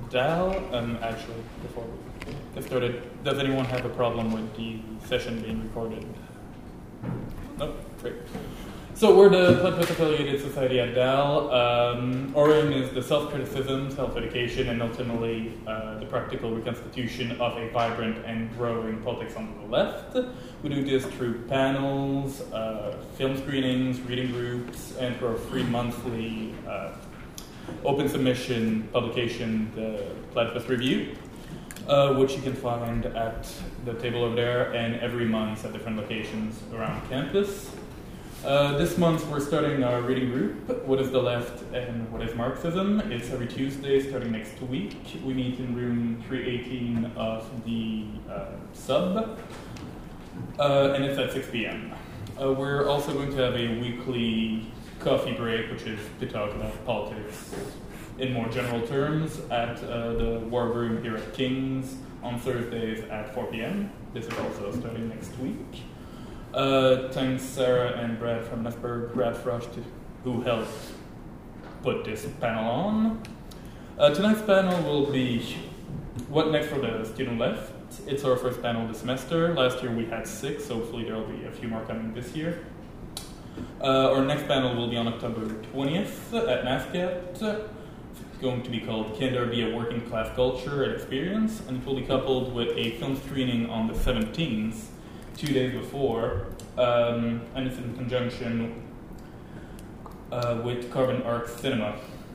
Dal. Actually, before we get started, does anyone have a problem with the session being recorded? Nope, great. So we're the Platypus Affiliated Society at Dal. Our aim is the self-criticism, self-education, and ultimately the practical reconstitution of a vibrant and growing politics on the left. We do this through panels, film screenings, reading groups, and through our free monthly open submission publication, the Platypus Review, which you can find at the table over there and every month at different locations around campus. This month we're starting our reading group, What is the Left and What is Marxism? It's every Tuesday starting next week. We meet in room 318 of the sub, and it's at 6 p.m. We're also going to have a weekly coffee break, which is to talk about politics in more general terms at the War Room here at King's on Thursdays at 4 p.m. This is also starting next week. Thanks Sarah and Brad from Nesberg Radfrush who helped put this panel on. Tonight's panel will be What Next for the Student Left. It's our first panel this semester. Last year we had 6, so hopefully there will be a few more coming this year. Our next panel will be on October 20th at NASCAT. It's going to be called Can There Be a Working Class Culture and Experience? And it will be coupled with a film screening on the 17th, 2 days before, and it's in conjunction with Carbon Arc Cinema.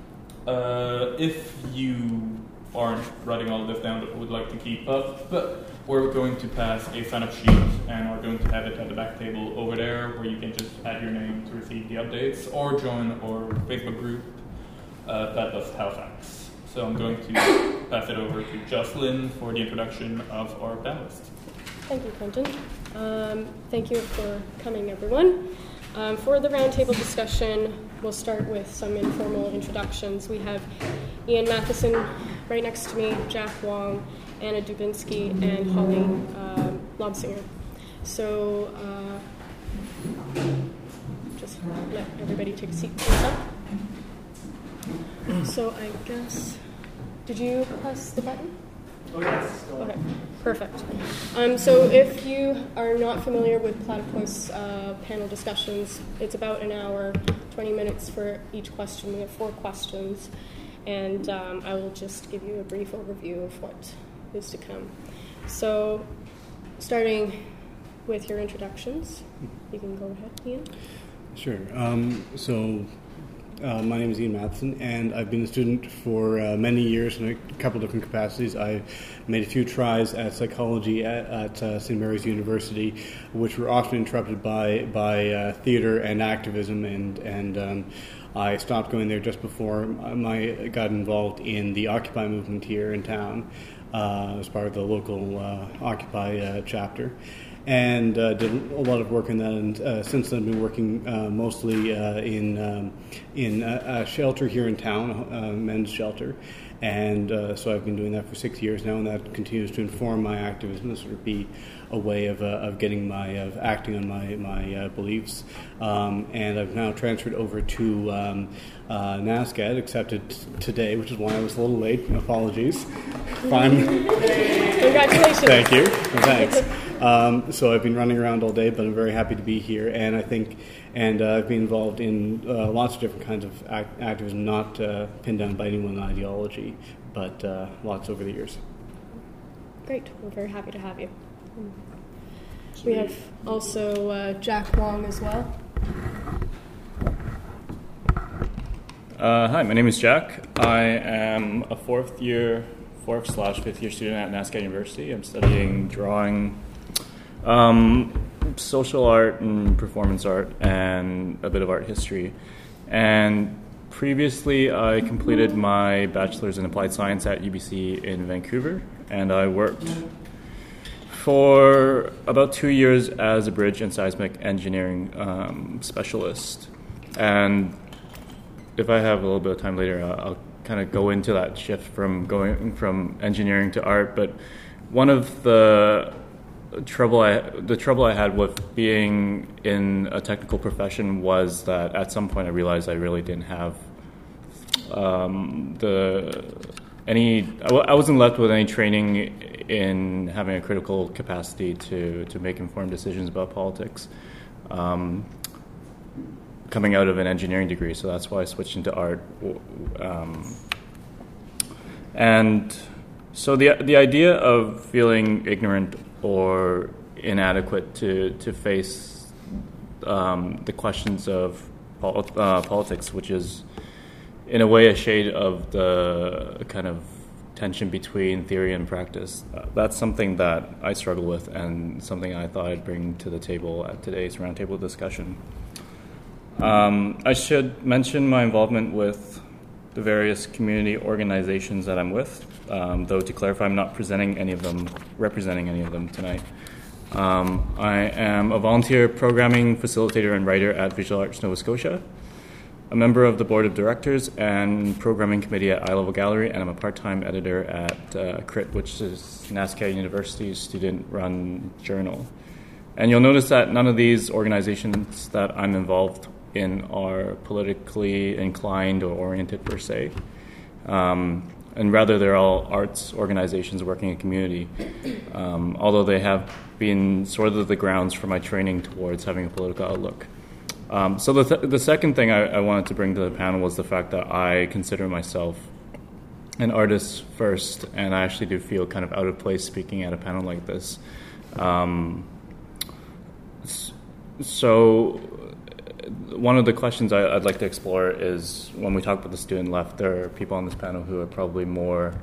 If you aren't writing all of this down but would like to keep up, we're going to pass a sign-up sheet and are going to have it at the back table over there where you can just add your name to receive the updates or join our Facebook group, Platypus Halifax. So I'm going to pass it over to Jocelyn for the introduction of our panelists. Thank you, Quentin. Thank you for coming, everyone. For the roundtable discussion, we'll start with some informal introductions. We have Ian Matheson right next to me, Jack Wong, Anna Dubinsky, and Holly Lobsinger. So just let everybody take a seat. So I guess, did you press the button? Oh, yes. Okay, perfect. So if you are not familiar with Platypus panel discussions, it's about an hour, 20 minutes for each question. We have 4 questions, and I will just give you a brief overview of what is to come. So starting with your introductions, you can go ahead, Ian. Sure. My name is Ian Matheson, and I've been a student for many years in a couple different capacities. I've made a few tries at psychology at St. Mary's University, which were often interrupted by theater and activism, and I stopped going there just before I got involved in the Occupy movement here in town as part of the local Occupy chapter. And did a lot of work in that, and since then I've been working mostly in a shelter here in town, a men's shelter, and so I've been doing that for 6 years now, and that continues to inform my activism, and sort of be a way of getting of acting on my beliefs. And I've now transferred over to NASCAT, accepted today, which is why I was a little late. Apologies. Fine. Congratulations. Thank you. Thanks. So I've been running around all day, but I'm very happy to be here, and I've been involved in lots of different kinds of activism, not pinned down by any one ideology, but lots over the years. Great. We're very happy to have you. We have also Jack Wong as well. Hi, my name is Jack. I am a 4th/5th year student at NASCAT University. I'm studying drawing, social art and performance art, and a bit of art history. And previously I completed my bachelor's in applied science at UBC in Vancouver, and I worked for about 2 years as a bridge and seismic engineering specialist. And if I have a little bit of time later, I'll kind of go into that shift from going from engineering to art. But one of the trouble I had with being in a technical profession was that at some point I realized I really didn't have I wasn't left with any training in having a critical capacity to make informed decisions about politics. Coming out of an engineering degree, so that's why I switched into art. And so the idea of feeling ignorant or inadequate to face the questions of politics, which is in a way a shade of the kind of tension between theory and practice, that's something that I struggle with and something I thought I'd bring to the table at today's roundtable discussion. I should mention my involvement with the various community organizations that I'm with, though to clarify, I'm not representing any of them tonight. I am a volunteer programming facilitator and writer at Visual Arts Nova Scotia, a member of the board of directors and programming committee at Eye Level Gallery, and I'm a part-time editor at CRIT, which is NSCA University's student-run journal. And you'll notice that none of these organizations that I'm involved in are politically inclined or oriented per se. And rather, they're all arts organizations working in community, although they have been sort of the grounds for my training towards having a political outlook. So the second thing I wanted to bring to the panel was the fact that I consider myself an artist first, and I actually do feel kind of out of place speaking at a panel like this. So one of the questions I'd like to explore is, when we talk about the student left, there are people on this panel who are probably more,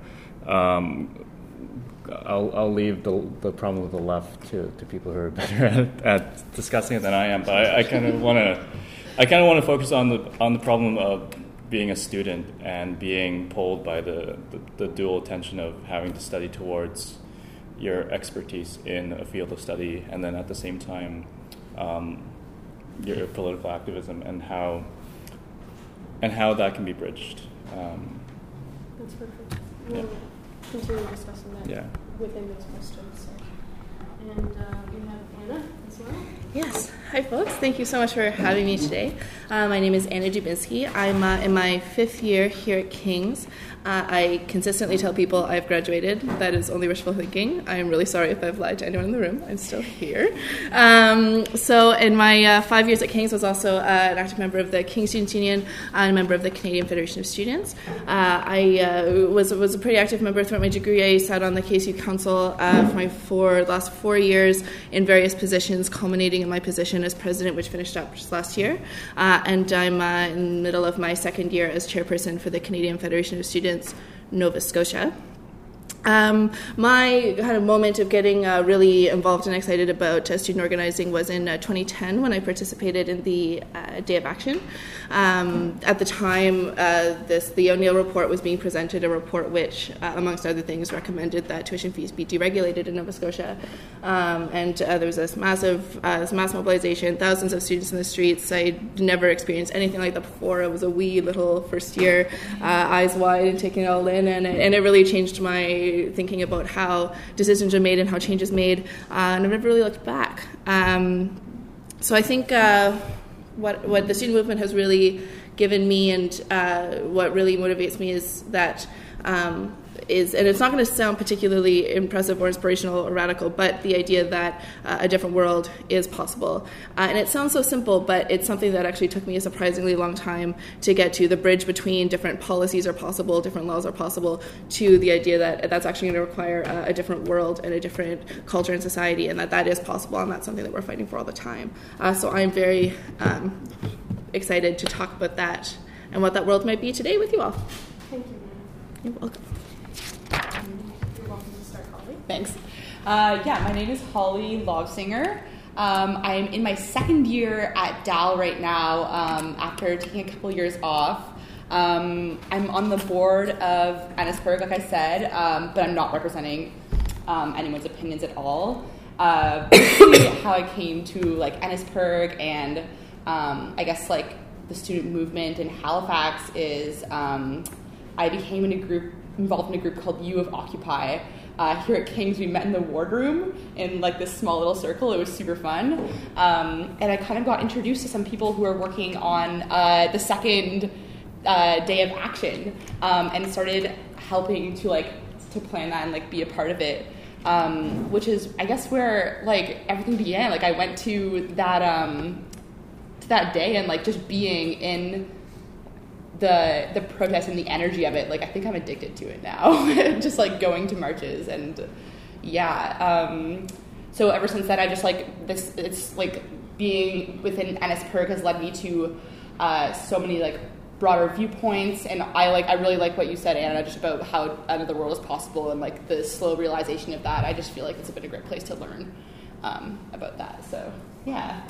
I'll leave the problem with the left to people who are better at discussing it than I am, but I kind of want to focus on the problem of being a student and being pulled by the dual tension of having to study towards your expertise in a field of study, and then at the same time your political activism, and how that can be bridged. That's perfect. We'll continue discussing that within those questions. So. And we have Anna as well. Yes. Hi, folks. Thank you so much for having me today. My name is Anna Dubinsky. I'm in my 5th year here at King's. I consistently tell people I've graduated. That is only wishful thinking. I'm really sorry if I've lied to anyone in the room. I'm still here. So in my 5 years at King's, I was also an active member of the King's Students' Union and a member of the Canadian Federation of Students. I was a pretty active member throughout my degree. I sat on the KSU Council for the last 4 years in various positions, culminating in my position as president, which finished up just last year. And I'm in the middle of my 2nd year as chairperson for the Canadian Federation of Students, Nova Scotia. My kind of moment of getting really involved and excited about student organizing was in 2010 when I participated in the Day of Action. At the time, the O'Neill report was being presented, a report which, amongst other things, recommended that tuition fees be deregulated in Nova Scotia. And there was this mass mobilization, thousands of students in the streets. I'd never experienced anything like that before. I was a wee little first year, eyes wide and taking it all in, and it really changed my thinking about how decisions are made and how change is made, and I've never really looked back. So I think what the student movement has really given me, and what really motivates me, is that and it's not going to sound particularly impressive or inspirational or radical, but the idea that a different world is possible. And it sounds so simple, but it's something that actually took me a surprisingly long time to get to. The bridge between different policies are possible, different laws are possible, to the idea that that's actually going to require a different world and a different culture and society, and that is possible, and that's something that we're fighting for all the time. So I'm very excited to talk about that and what that world might be today with you all. Thank you. You're welcome. You're welcome to start, Holly. Thanks. My name is Holly Lovsinger. I'm in my 2nd year at Dal right now, after taking a couple years off. I'm on the board of Annisburg, like I said, but I'm not representing anyone's opinions at all. Basically, how I came to Annisburg and I guess the student movement in Halifax is I became involved in a group called U of Occupy. Here at King's, we met in the wardroom in this small little circle. It was super fun. And I kind of got introduced to some people who are working on the second day of action, and started helping to plan that and like be a part of it, which is I guess where like everything began. Like I went to that day and like just being in the protest and the energy of it, like I think I'm addicted to it now. Just like going to marches and so ever since then I just like this, it's like being within NSPIRG has led me to so many like broader viewpoints, and I really like what you said, Anna, just about how another world is possible and like the slow realization of that. I just feel like it's been a great place to learn about that. So yeah.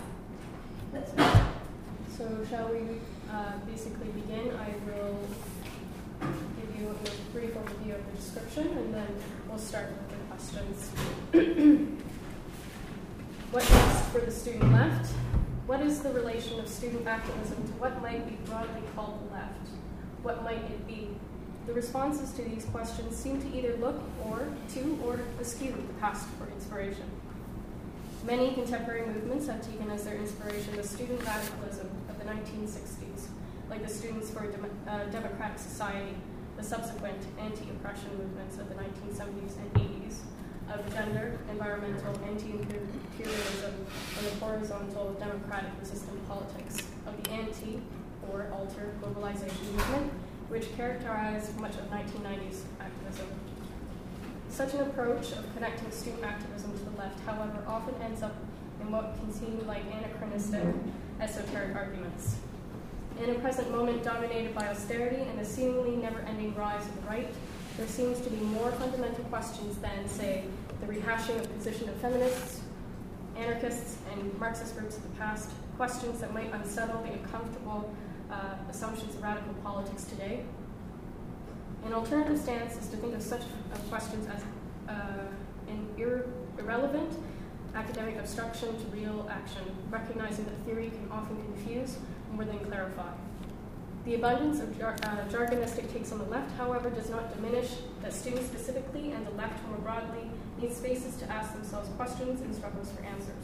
So shall we basically begin? I will give you a brief overview of the description, and then we'll start with the questions. What next for the student left? What is the relation of student activism to what might be broadly called the left? What might it be? The responses to these questions seem to either look or eschew the past for inspiration. Many contemporary movements have taken as their inspiration the student radicalism of the 1960s, like the Students for a Democratic Society, the subsequent anti-oppression movements of the 1970s and 80s, of gender, environmental, anti-imperialism, and the horizontal democratic resistant politics, of the anti- or alter mobilization movement, which characterized much of 1990s activism. Such an approach of connecting student activism to the left, however, often ends up in what can seem like anachronistic, esoteric arguments. In a present moment dominated by austerity and the seemingly never-ending rise of the right, there seems to be more fundamental questions than, say, the rehashing of the position of feminists, anarchists, and Marxist groups of the past, questions that might unsettle the uncomfortable assumptions of radical politics today. An alternative stance is to think of such questions as an irrelevant academic obstruction to real action, recognizing that theory can often confuse more than clarify. The abundance of jargonistic takes on the left, however, does not diminish that students specifically and the left more broadly need spaces to ask themselves questions and struggles for answers.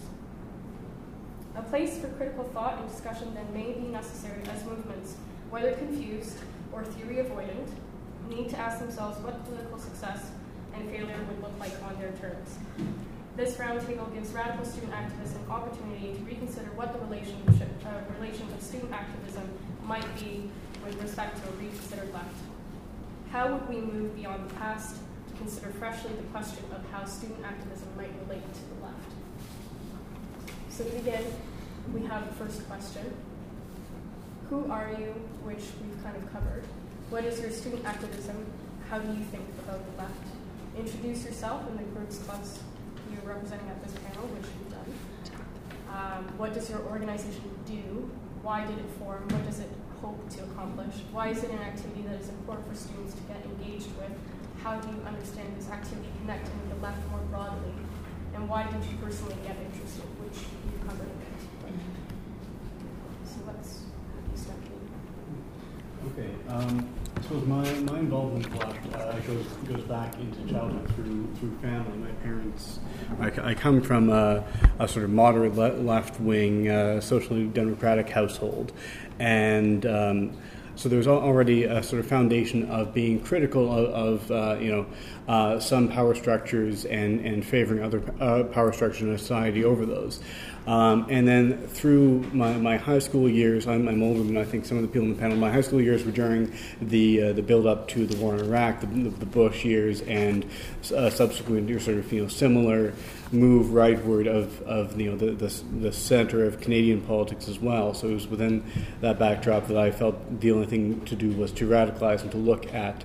A place for critical thought and discussion then may be necessary as movements, whether confused or theory avoidant, need to ask themselves what political success and failure would look like on their terms. This roundtable gives radical student activists an opportunity to reconsider what the relation of student activism might be with respect to a reconsidered left. How would we move beyond the past to consider freshly the question of how student activism might relate to the left? So to begin, we have the first question. Who are you, which we've kind of covered. What is your student activism? How do you think about the left? Introduce yourself and the groups, clubs you're representing at this panel, which you've done. What does your organization do? Why did it form? What does it hope to accomplish? Why is it an activity that is important for students to get engaged with? How do you understand this activity connecting with the left more broadly? And why did you personally get interested, which you covered a bit. So let's have you start. Okay. I suppose my involvement with left goes back into childhood through family. My parents, I come from a sort of moderate left-wing, socially democratic household, and so there's already a sort of foundation of being critical of some power structures and favoring other power structures in society over those. And then through my high school years, I'm older than I think some of the people in the panel. My high school years were during the build-up to the war in Iraq, the Bush years, and subsequent sort of similar move rightward of the center of Canadian politics as well. So it was within that backdrop that I felt the only thing to do was to radicalize and to look at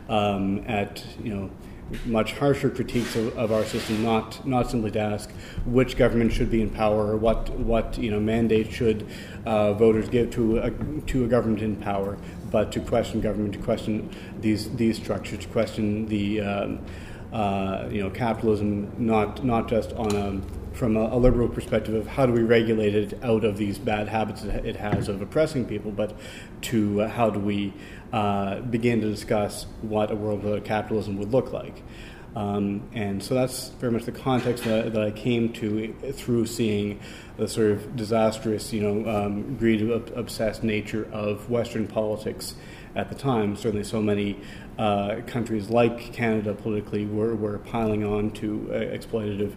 much harsher critiques of our system, not simply to ask which government should be in power or what mandate should voters give to a government in power, but to question government, to question these structures, to question the capitalism, not just from a liberal perspective of how do we regulate it out of these bad habits that it has of oppressing people, but to how do we begin to discuss what a world without capitalism would look like. And so that's very much the context that I came to through seeing the sort of disastrous, greed-obsessed nature of Western politics at the time. Certainly so many countries like Canada politically were piling on to exploitative,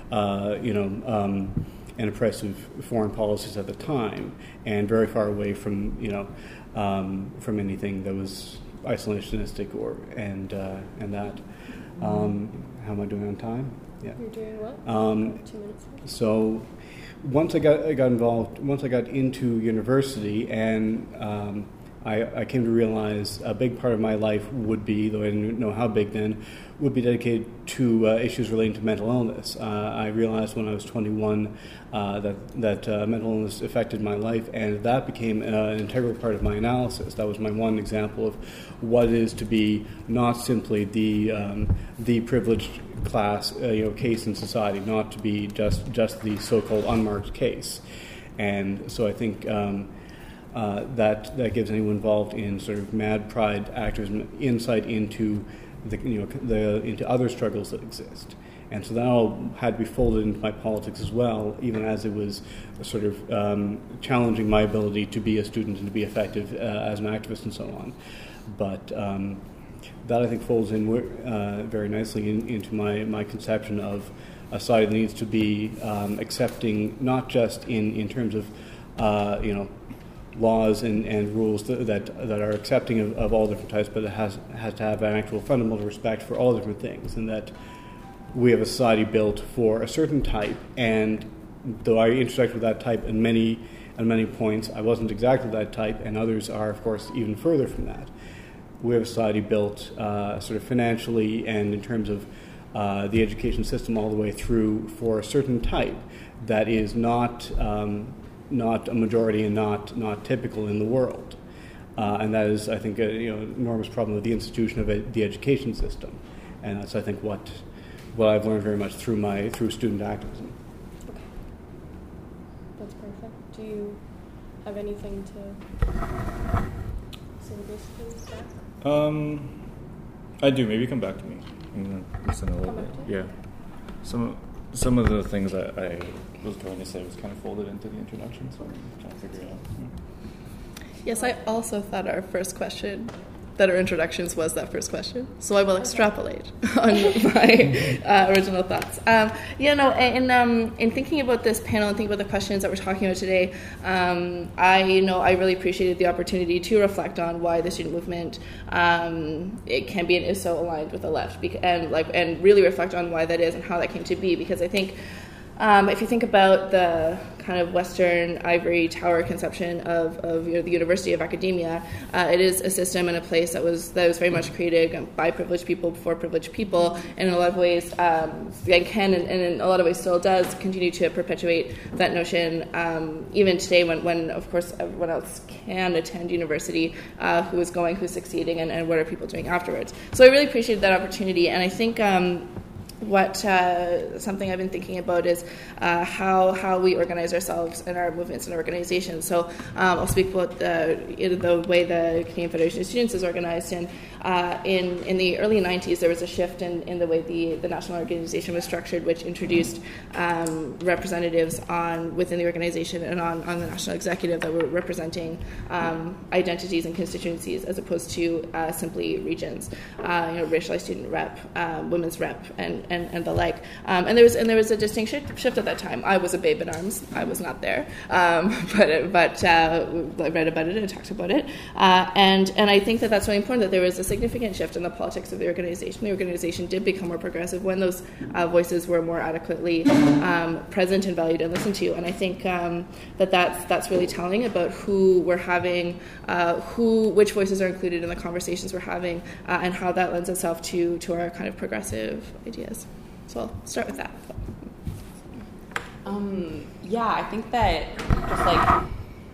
and oppressive foreign policies at the time, and very far away from, from anything that was isolationistic and that. How am I doing on time? Yeah. You're doing well. 2 minutes. So once I got involved, once I got into university, and I came to realize a big part of my life would be, though I didn't know how big then, would be dedicated to issues relating to mental illness. I realized when I was 21 that mental illness affected my life, and that became an integral part of my analysis. That was my one example of what it is to be not simply the privileged class case in society, not to be just the so-called unmarked case. And so I think that gives anyone involved in sort of mad pride activism insight into into other struggles that exist. And so that all had to be folded into my politics as well, even as it was sort of challenging my ability to be a student and to be effective as an activist and so on. But that, I think, folds in very nicely into my conception of a society that needs to be accepting, not just in terms of laws and rules that are accepting of all different types, but it has to have an actual fundamental respect for all different things, and that we have a society built for a certain type, and though I intersect with that type at many points, I wasn't exactly that type, and others are, of course, even further from that. We have a society built sort of financially and in terms of the education system all the way through for a certain type that is not a majority and not typical in the world. And that is, I think, an enormous problem with the institution of the education system. And that's, I think, what I've learned very much through student activism. Okay. That's perfect. Do you have anything to say to this, please, Zach? I do. Maybe come back to me. I'm going to listen a little bit. Yeah. Some of the things that I was going to say was kind of folded into the introduction, so I'm trying to figure it out. Yes, I also thought our introductions was that first question, so I will extrapolate on my original thoughts. In thinking about this panel and thinking about the questions that we're talking about today, I really appreciated the opportunity to reflect on why the student movement it can be and is so aligned with the left, and really reflect on why that is and how that came to be, because I think if you think about the kind of Western ivory tower conception of the University of Academia, it is a system and a place that was very much created by privileged people for privileged people, and in a lot of ways and in a lot of ways still does continue to perpetuate that notion even today when of course everyone else can attend university, who's succeeding, and what are people doing afterwards. So I really appreciated that opportunity, and I think something I've been thinking about is how we organize ourselves in our movements and organizations. So I'll speak about the way the Canadian Federation of Students is organized. And in the early 90s, there was a shift in the way the national organization was structured, which introduced representatives within the organization and on the national executive that were representing identities and constituencies as opposed to simply regions. Racialized student rep, women's rep, and the like. And there was a distinct shift at that time. I was a babe in arms. I was not there, but I read about it and talked about it. And I think that's really important, that there was a significant shift in the politics of the organization. The organization did become more progressive when those voices were more adequately present and valued and listened to. And I think that's really telling about who we're having, which voices are included in the conversations we're having, and how that lends itself to our kind of progressive ideas. So I'll start with that. I think that just like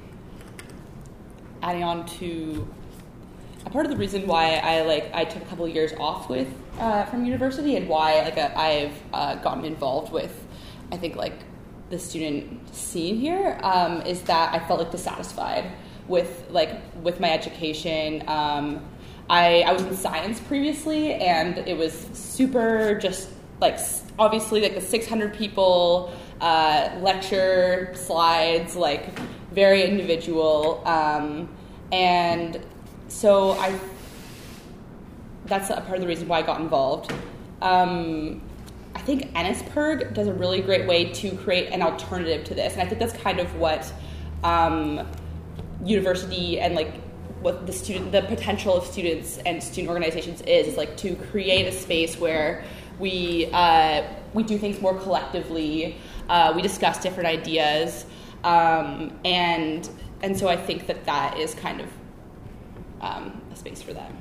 adding on to a part of the reason why I took a couple of years off from university, and why I've gotten involved with, I think, the student scene here, is that I felt dissatisfied with my education. I was in science previously, and it was super just like obviously like the 600 people lecture slides, like very individual, and so that's a part of the reason why I got involved. I think NSPIRG does a really great way to create an alternative to this, and I think that's kind of what university and like what the potential of students and student organizations is like to create a space where we do things more collectively, we discuss different ideas, and so I think that is kind of a space for that.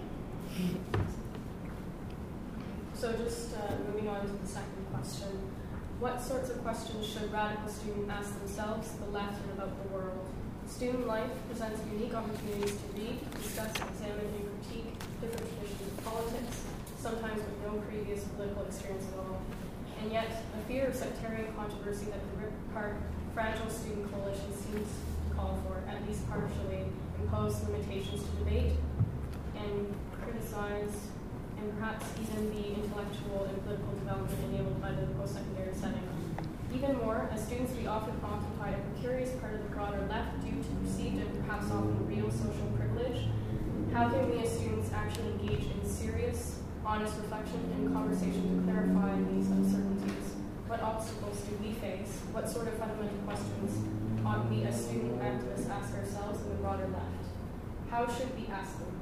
So just moving on to the second question. What sorts of questions should radical students ask themselves, the left, and about the world? Student life presents unique opportunities to read, discuss, examine, and critique different traditions of politics, sometimes with no previous political experience at all. And yet, a fear of sectarian controversy that the Rip-Apart Fragile Student Coalition seems to call for, at least partially, impose limitations to debate and criticize, and perhaps even the intellectual and political development enabled by the post-secondary setting. Even more, as students, we often occupy a precarious part of the broader left due to perceived and perhaps often real social privilege. How can we as students actually engage in serious, honest reflection and conversation to clarify these uncertainties? What obstacles do we face? What sort of fundamental questions ought we as student activists ask ourselves in the broader left? How should we ask them?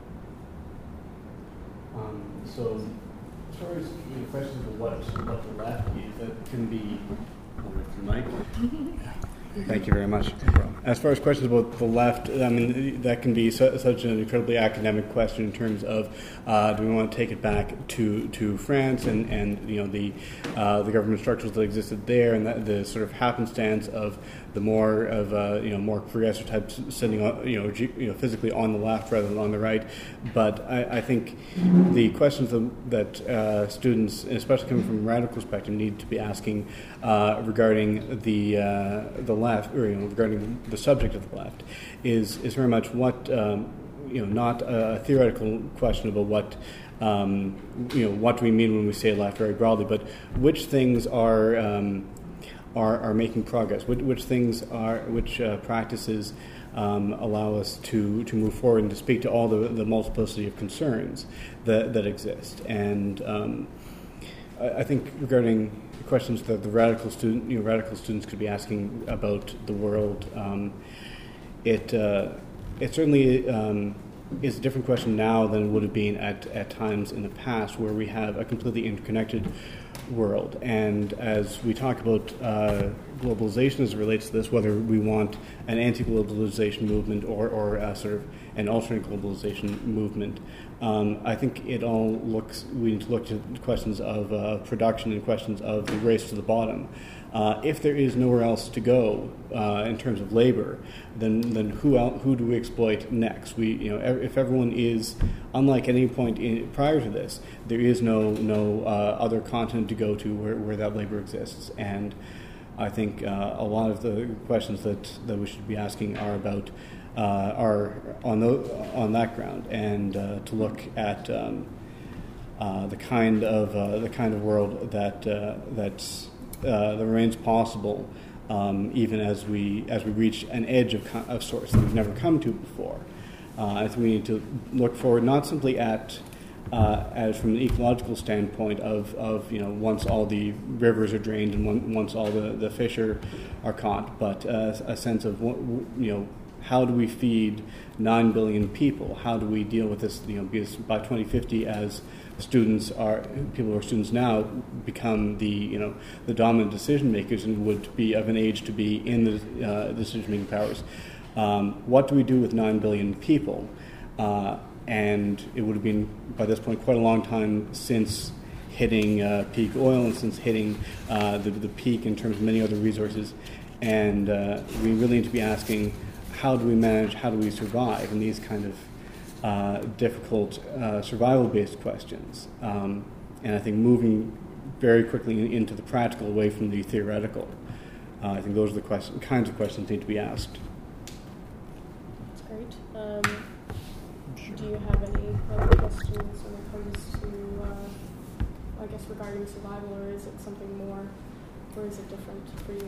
So, as far as the question of what the left is, that can be. Mike. Thank you very much. As far as questions about the left, I mean, that can be such an incredibly academic question in terms of do we want to take it back to France and you know the government structures that existed there, and the sort of happenstance of the more progressive types sitting on, physically on the left rather than on the right. But I think the questions that students, especially coming from a radical perspective, need to be asking regarding the left, or regarding the subject of the left, is very much what not a theoretical question about what what do we mean when we say left very broadly, but which things are making progress, which practices allow us to move forward and to speak to all the multiplicity of concerns that exist. And I think regarding questions that the radical students could be asking about the world, it certainly is a different question now than it would have been at times in the past, where we have a completely interconnected world. And as we talk about globalization as it relates to this, whether we want an anti-globalization movement or sort of an alternate globalization movement, I think we need to look at questions of production and questions of the race to the bottom. If there is nowhere else to go in terms of labor, then who do we exploit next? If everyone is, unlike any point prior to this, there is no other continent to go to where that labor exists. And I think a lot of the questions that we should be asking are about are on that ground, and to look at the kind of world that remains possible, even as we reach an edge of sorts that we've never come to before. I think we need to look forward not simply at from an ecological standpoint of once all the rivers are drained and once all the fish are caught, but a sense of how do we feed 9 billion people? How do we deal with this? Because by 2050, as people who are students now become the dominant decision makers and would be of an age to be in the decision making powers. What do we do with 9 billion people? And it would have been by this point quite a long time since hitting peak oil and since hitting the peak in terms of many other resources. And we really need to be asking, how do we manage, how do we survive in these kind of difficult survival-based questions? And I think moving very quickly into the practical away from the theoretical. I think those are the kinds of questions that need to be asked. That's great. Do you have any other questions when it comes to, I guess, regarding survival, or is it something more, or is it different for you?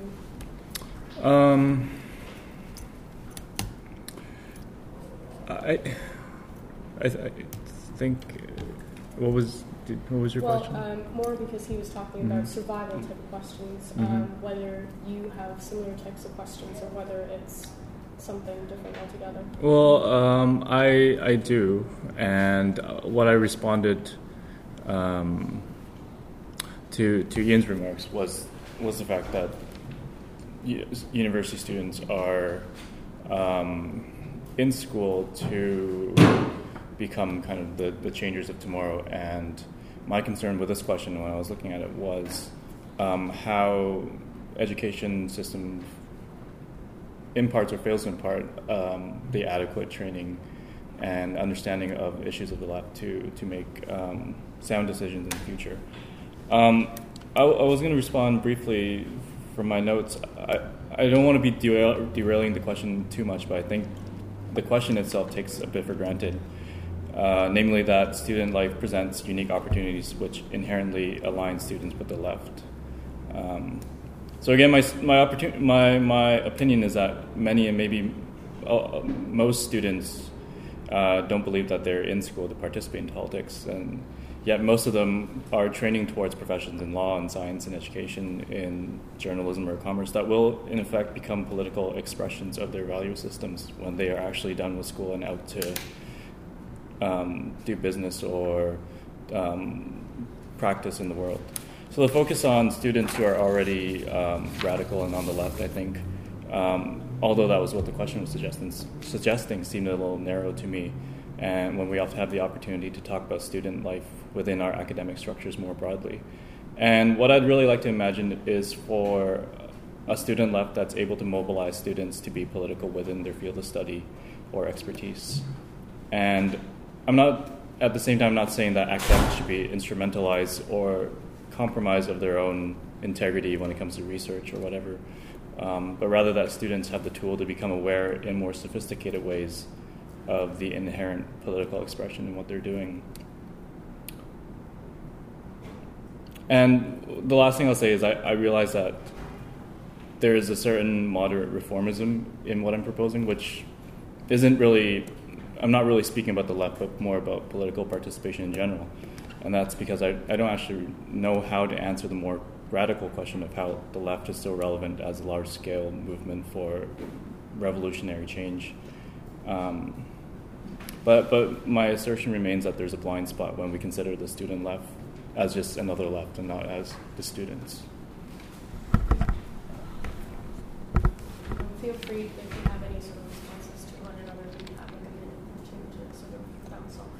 I think what was your question? More because he was talking about survival type of questions, whether you have similar types of questions or whether it's something different altogether. Well, I do, and what I responded to Ian's remarks was the fact that university students are in school to become kind of the changers of tomorrow. And my concern with this question when I was looking at it was how education system imparts or fails to impart the adequate training and understanding of issues of the left to make sound decisions in the future. I was going to respond briefly from my notes. I don't want to be derailing the question too much, but I think the question itself takes a bit for granted, namely that student life presents unique opportunities which inherently align students with the left. So again, my opinion is that many and maybe most students don't believe that they're in school to participate in politics, and yet most of them are training towards professions in law and science and education, in journalism or commerce, that will in effect become political expressions of their value systems when they are actually done with school and out to do business or practice in the world. So the focus on students who are already radical and on the left, I think, although that was what the question was suggesting seemed a little narrow to me. And when we often have the opportunity to talk about student life within our academic structures more broadly. And what I'd really like to imagine is for a student left that's able to mobilize students to be political within their field of study or expertise. And I'm not, at the same time, not saying that academics should be instrumentalized or compromised of their own integrity when it comes to research or whatever, but rather that students have the tool to become aware in more sophisticated ways of the inherent political expression in what they're doing. And the last thing I'll say is I realize that there is a certain moderate reformism in what I'm proposing, which isn't really, I'm not really speaking about the left, but more about political participation in general. And that's because I don't actually know how to answer the more radical question of how the left is still relevant as a large-scale movement for revolutionary change. But my assertion remains that there's a blind spot when we consider the student left as just another left and not as the students. Feel free, if you have any sort of responses to one another, we have like a minute or two to sort of bounce off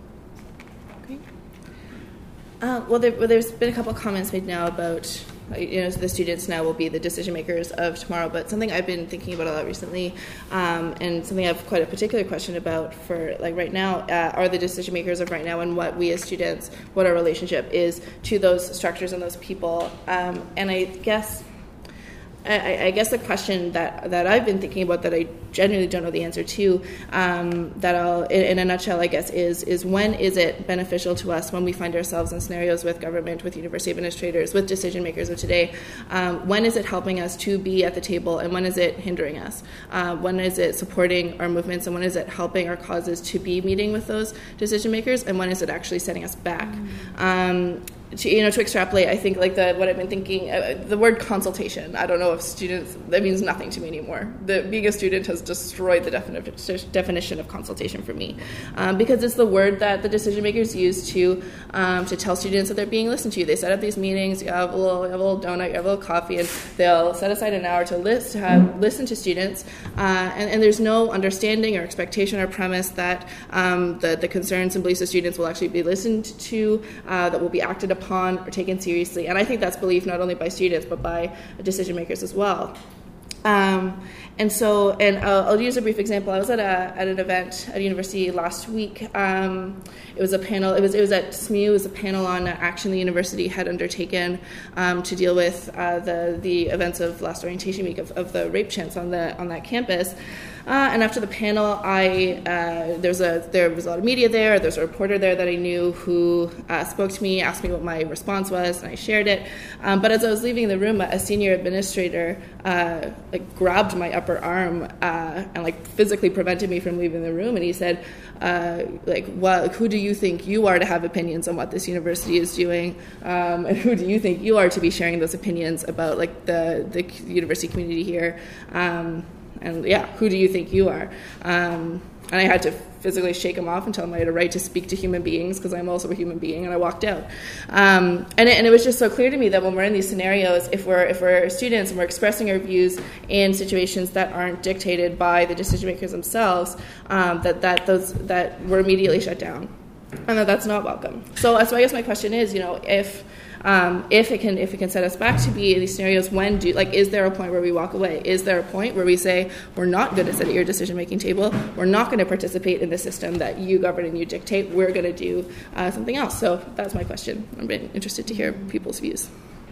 as well. Okay. Well, there's been a couple of comments made now about, the students now will be the decision makers of tomorrow, but something I've been thinking about a lot recently, and something I have quite a particular question about for like right now, are the decision makers of right now, and what we as students, what our relationship is to those structures and those people. And I guess the question that I've been thinking about that I genuinely don't know the answer to, that I'll, in a nutshell, I guess, is when is it beneficial to us when we find ourselves in scenarios with government, with university administrators, with decision makers of today? When is it helping us to be at the table, and when is it hindering us? When is it supporting our movements, and when is it helping our causes to be meeting with those decision makers, and when is it actually setting us back? To extrapolate, I think like what I've been thinking, the word consultation, I don't know if students, that means nothing to me anymore. Being a student has destroyed the definition of consultation for me, because it's the word that the decision makers use to tell students that they're being listened to. They set up these meetings, you have a little donut, you have a little coffee, and they'll set aside an hour to listen to students, and there's no understanding or expectation or premise that the concerns and beliefs of students will actually be listened to, that will be acted upon or taken seriously. And I think that's believed not only by students but by decision makers as well. And I'll use a brief example. I was at an event at a university last week. It was a panel. It was at SMU. It was a panel on action the university had undertaken to deal with the events of last orientation week of the rape chants on that campus. And after the panel, there was a lot of media there. There's a reporter there that I knew who spoke to me, asked me what my response was, and I shared it. But as I was leaving the room, a senior administrator grabbed my upper arm and physically prevented me from leaving the room. And he said, who do you think you are to have opinions on what this university is doing? And who do you think you are to be sharing those opinions about the university community here? Who do you think you are? And I had to physically shake him off and tell him I had a right to speak to human beings because I'm also a human being, and I walked out. And it was just so clear to me that when we're in these scenarios, if we're students and we're expressing our views in situations that aren't dictated by the decision makers themselves, that we're immediately shut down, and that's not welcome. So I guess my question is, if it can set us back to be in these scenarios, is there a point where we walk away? Is there a point where we say, we're not going to sit at your decision-making table, we're not going to participate in the system that you govern and you dictate, we're going to do something else? So that's my question. I'm really interested to hear people's views.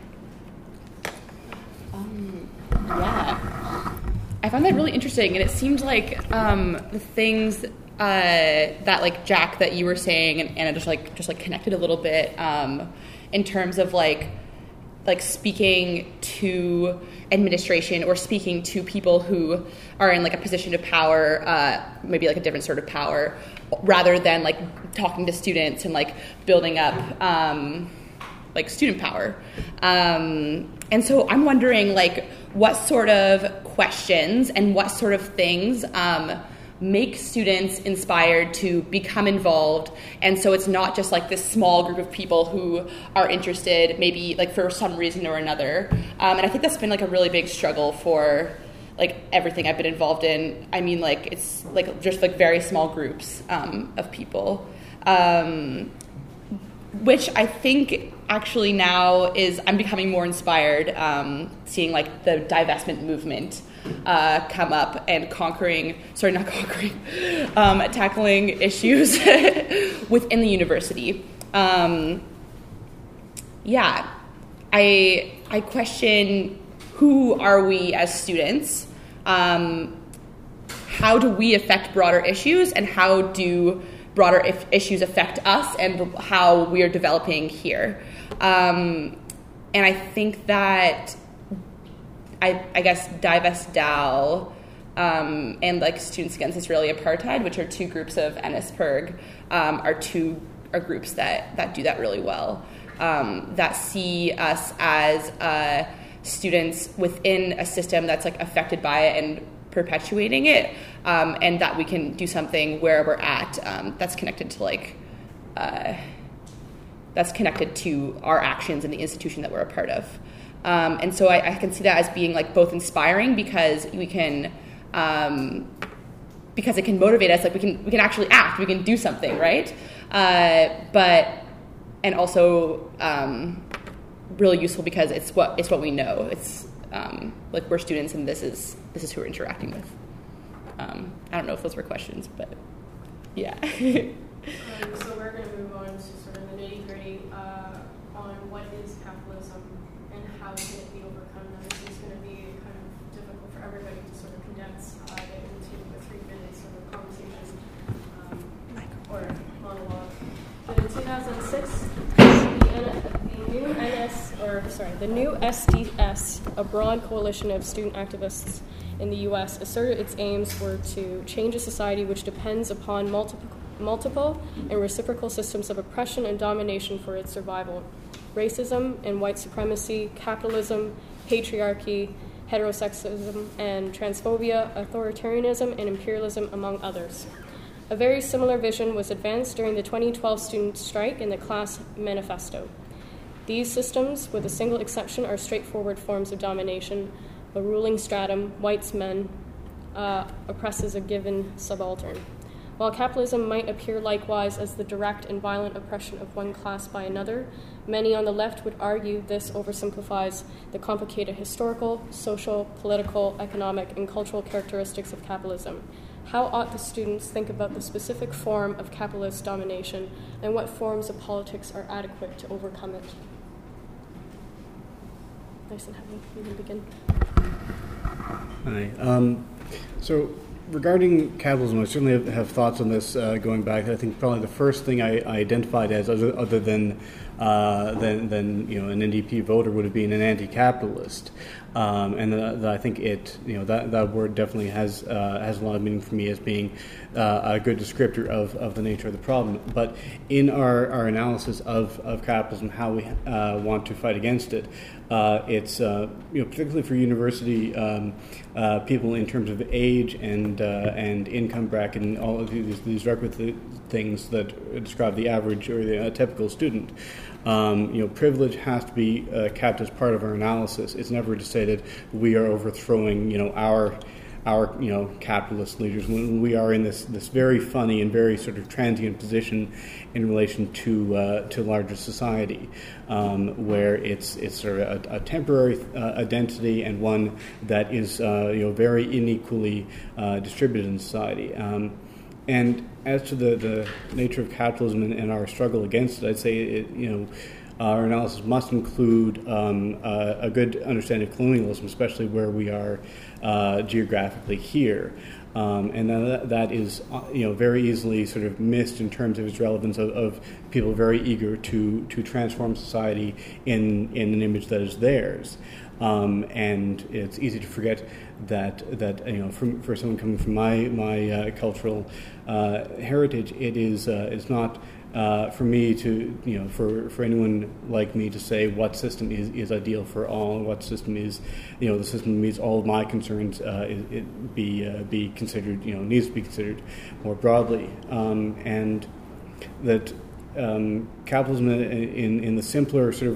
Yeah. I found that really interesting, and it seemed like the things that Jack that you were saying and Anna just connected a little bit in terms of speaking to administration or speaking to people who are in a position of power, maybe a different sort of power, rather than talking to students and building up student power. And so I'm wondering what sort of questions and what sort of things make students inspired to become involved, and so it's not just this small group of people who are interested maybe for some reason or another. And I think that's been a really big struggle for everything I've been involved in. I mean, it's just very small groups of people, which I think actually now I'm becoming more inspired seeing the divestment movement come up and tackling issues within the university. I question, who are we as students? How do we affect broader issues, and how do broader issues affect us and how we are developing here? And I think that I guess Divest DAL and Students Against Israeli Apartheid, which are two groups of NSPIRG, are groups that do that really well, that see us as students within a system that's affected by it and perpetuating it, and that we can do something where we're at that's connected to our actions and the institution that we're a part of. And so I can see that as being both inspiring because we can because it can motivate us, we can actually act, we can do something, right? And also really useful because it's what we know. It's we're students and this is who we're interacting with. I don't know if those were questions, but yeah. So we're going to move on to sort of the nitty-gritty on what is capitalism and how can it be overcome. Now, this is going to be kind of difficult for everybody to sort of condense it into a 3-minute sort of conversation or monologue. But in 2006, the new SDS, a broad coalition of student activists in the U.S., asserted its aims were to change a society which depends upon multiple and reciprocal systems of oppression and domination for its survival: racism and white supremacy, capitalism, patriarchy, heterosexism and transphobia, authoritarianism and imperialism, among others. A very similar vision was advanced during the 2012 student strike in the class manifesto. These systems, with a single exception, are straightforward forms of domination. A ruling stratum, white men, oppresses a given subaltern. While capitalism might appear likewise as the direct and violent oppression of one class by another, many on the left would argue this oversimplifies the complicated historical, social, political, economic, and cultural characteristics of capitalism. How ought the students think about the specific form of capitalist domination, and what forms of politics are adequate to overcome it? Nice and heavy. You can begin. Hi. So regarding capitalism, I certainly have thoughts on this going back. I think probably the first thing I identified as, other than an NDP voter, would have been an anti-capitalist, and I think that word definitely has a lot of meaning for me as being a good descriptor of the nature of the problem. But in our analysis of capitalism, how we want to fight against it, it's particularly for university people in terms of age and income bracket and all of these requisite things that describe the average or the typical student. Privilege has to be kept as part of our analysis. It's never to say that we are overthrowing our capitalist leaders when we are in this very funny and very sort of transient position in relation to larger society, where it's sort of a temporary identity and one that is very unequally distributed in society. And as to the nature of capitalism and our struggle against it, I'd say our analysis must include a good understanding of colonialism, especially where we are geographically here. And that is very easily sort of missed in terms of its relevance of people very eager to transform society in an image that is theirs. And it's easy to forget that for someone coming from my cultural heritage, it's not for me to for anyone like me to say what system is ideal for all, and what system is the system meets all of my concerns. Be considered needs to be considered more broadly, and that capitalism in the simpler sort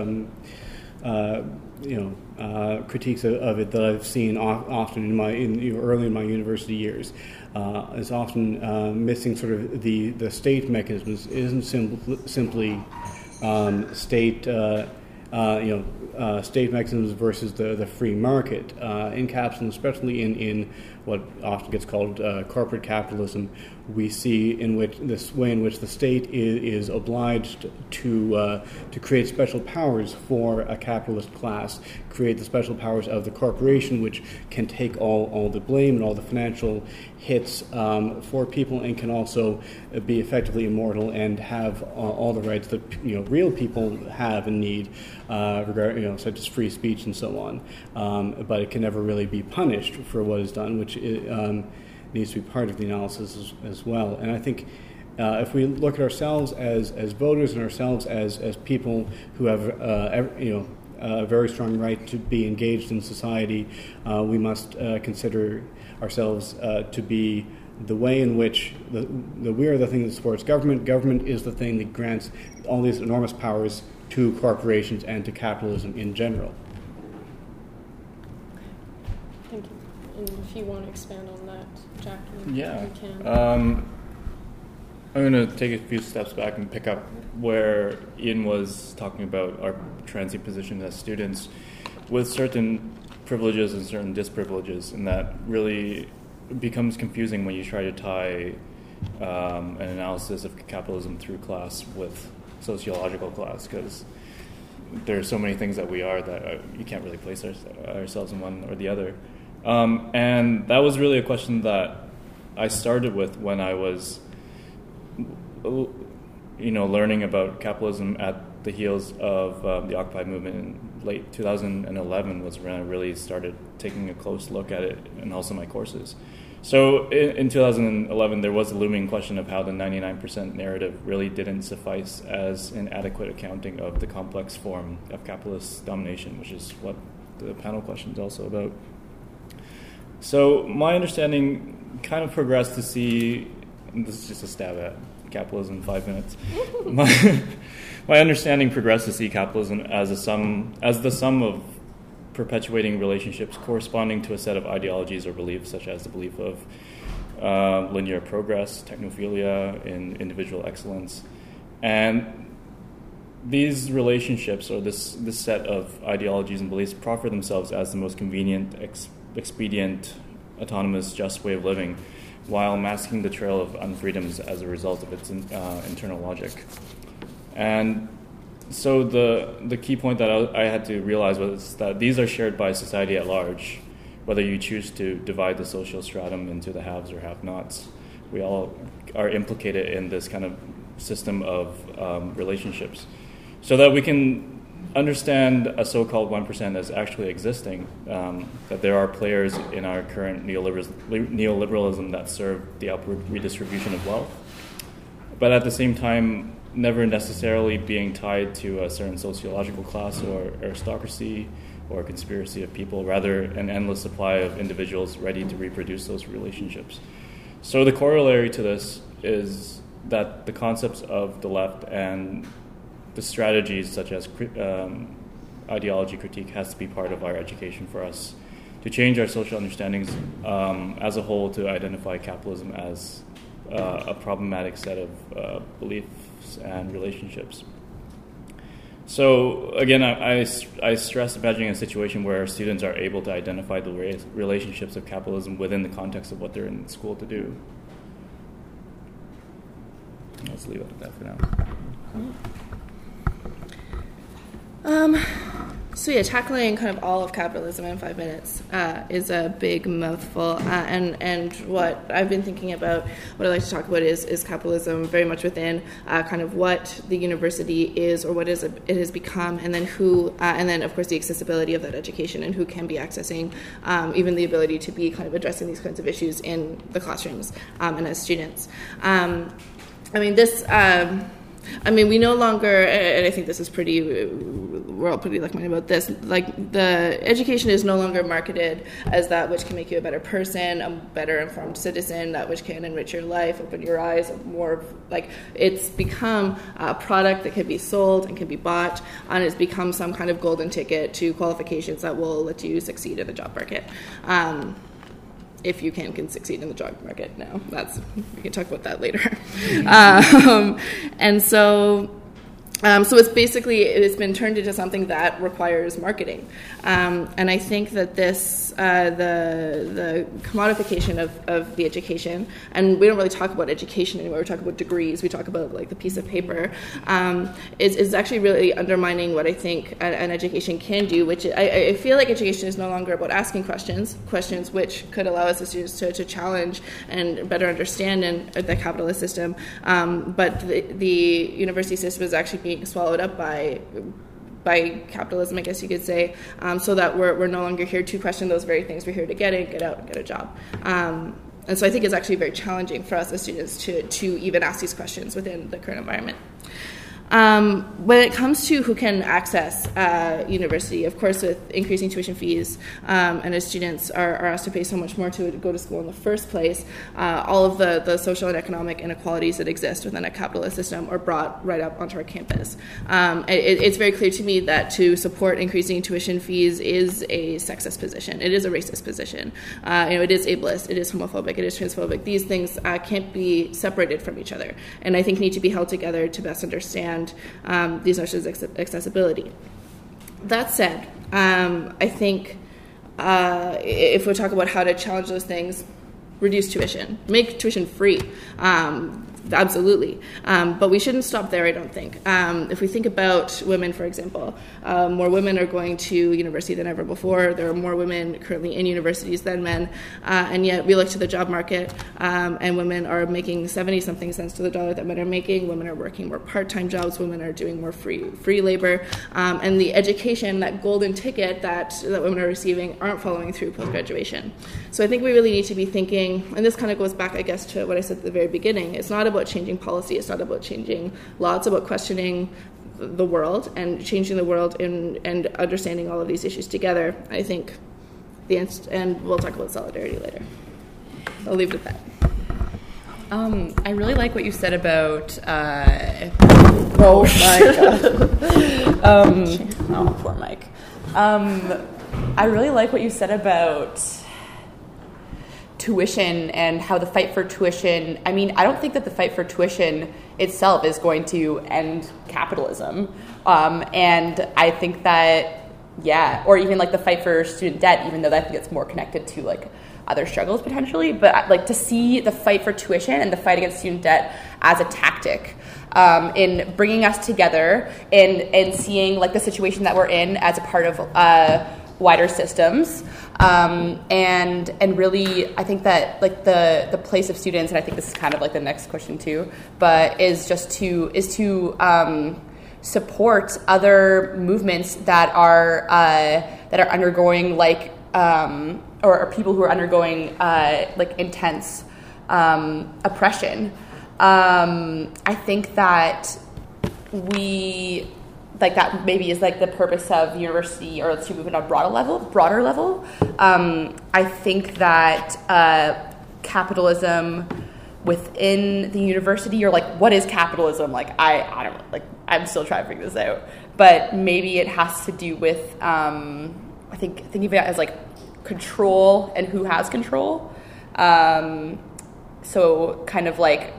of critiques of it that I've seen often early in my university years is often missing sort of the state mechanisms. It isn't simply state state mechanisms versus the free market. In capitalism, especially in what often gets called corporate capitalism, we see this way in which the state is obliged to create special powers for a capitalist class, create the special powers of the corporation, which can take all the blame and all the financial hits for people, and can also be effectively immortal and have all the rights that real people have and need, such as free speech and so on. But it can never really be punished for what is done, which needs to be part of the analysis as well. And I think if we look at ourselves as voters and ourselves as people who have a very strong right to be engaged in society, we must consider ourselves to be the way in which we are the thing that supports government. Government is the thing that grants all these enormous powers to corporations and to capitalism in general. Thank you. And if you want to expand on that, Jackie, yeah, you can. I'm going to take a few steps back and pick up where Ian was talking about our transient position as students with certain privileges and certain disprivileges, and that really becomes confusing when you try to tie an analysis of capitalism through class with sociological class, because there are so many things that we are that you can't really place ourselves in one or the other. And that was really a question that I started with when I was learning about capitalism at the heels of the Occupy movement in late 2011 was when I really started taking a close look at it, and also my courses. So in 2011, there was a looming question of how the 99% narrative really didn't suffice as an adequate accounting of the complex form of capitalist domination, which is what the panel question is also about. So my understanding kind of progressed to see, and this is just a stab at capitalism in 5 minutes. My understanding progressed to see capitalism as the sum of perpetuating relationships corresponding to a set of ideologies or beliefs, such as the belief of linear progress, technophilia, and individual excellence. And these relationships, or this set of ideologies and beliefs, proffer themselves as the most convenient, expedient, autonomous, just way of living, while masking the trail of unfreedoms as a result of its internal logic. And so the key point that I had to realize was that these are shared by society at large, whether you choose to divide the social stratum into the haves or have-nots, we all are implicated in this kind of system of relationships, so that we can understand a so-called 1% as actually existing, that there are players in our current neoliberalism that serve the upward redistribution of wealth, but at the same time never necessarily being tied to a certain sociological class or aristocracy or conspiracy of people, rather an endless supply of individuals ready to reproduce those relationships. So the corollary to this is that the concepts of the left and the strategies such as ideology critique has to be part of our education for us to change our social understandings as a whole, to identify capitalism as a problematic set of beliefs and relationships. So again, I stress imagining a situation where students are able to identify the relationships of capitalism within the context of what they're in school to do. Let's leave it at that for now. So yeah, tackling kind of all of capitalism in 5 minutes is a big mouthful, and what I've been thinking about, what I'd like to talk about is capitalism very much within kind of what the university is or what it has become, and then who, and then of course the accessibility of that education and who can be accessing, even the ability to be kind of addressing these kinds of issues in the classrooms and as students. We no longer, and I think this is we're all pretty like-minded about this, like the education is no longer marketed as that which can make you a better person, a better informed citizen, that which can enrich your life, open your eyes, more like it's become a product that can be sold and can be bought, and it's become some kind of golden ticket to qualifications that will let you succeed in the job market. If you can succeed in the job market now. We can talk about that later. So it's been turned into something that requires marketing. And I think that this, the commodification of the education, and we don't really talk about education anymore, we talk about degrees, we talk about like the piece of paper, is actually really undermining what I think an education can do, which I feel like education is no longer about asking questions which could allow us as students to challenge and better understand the capitalist system, but the university system is actually being swallowed up by capitalism, I guess you could say, so that we're no longer here to question those very things. We're here to get out and get a job. And so I think it's actually very challenging for us as students to even ask these questions within the current environment. When it comes to who can access university, of course, with increasing tuition fees, and as students are asked to pay so much more to go to school in the first place, all of the social and economic inequalities that exist within a capitalist system are brought right up onto our campus. It's very clear to me that to support increasing tuition fees is a sexist position. It is a racist position. It is ableist. It is homophobic. It is transphobic. These things can't be separated from each other, and I think need to be held together to best understand these notions of accessibility. That said, I think if we talk about how to challenge those things, reduce tuition, make tuition free, absolutely. But we shouldn't stop there, I don't think. If we think about women, for example, more women are going to university than ever before. There are more women currently in universities than men. And yet we look to the job market, and women are making 70-something cents to the dollar that men are making. Women are working more part-time jobs. Women are doing more free labor. And the education, that golden ticket that women are receiving, aren't following through post-graduation. So I think we really need to be thinking, and this kind of goes back, I guess, to what I said at the very beginning. It's not about changing policy. It's not about changing law. It's about questioning the world and changing the world and understanding all of these issues together. I think and we'll talk about solidarity later. I'll leave it at that. I really like what you said about. Oh my god. Poor Mike. I really like what you said about tuition and how the fight for tuition, I mean, I don't think that the fight for tuition itself is going to end capitalism. And I think that, or even like the fight for student debt, even though I think it's more connected to like other struggles potentially, but like to see the fight for tuition and the fight against student debt as a tactic in bringing us together and seeing like the situation that we're in as a part of wider systems, and really, I think that like the place of students, and I think this is kind of like the next question too, but is to support other movements that are undergoing like or people who are undergoing like intense oppression. I think that that maybe is like the purpose of the university or student movement on a broader level. I think that capitalism within the university, or like what is capitalism? Like I don't know, like I'm still trying to figure this out. But maybe it has to do with I think thinking of it as like control and who has control. So kind of like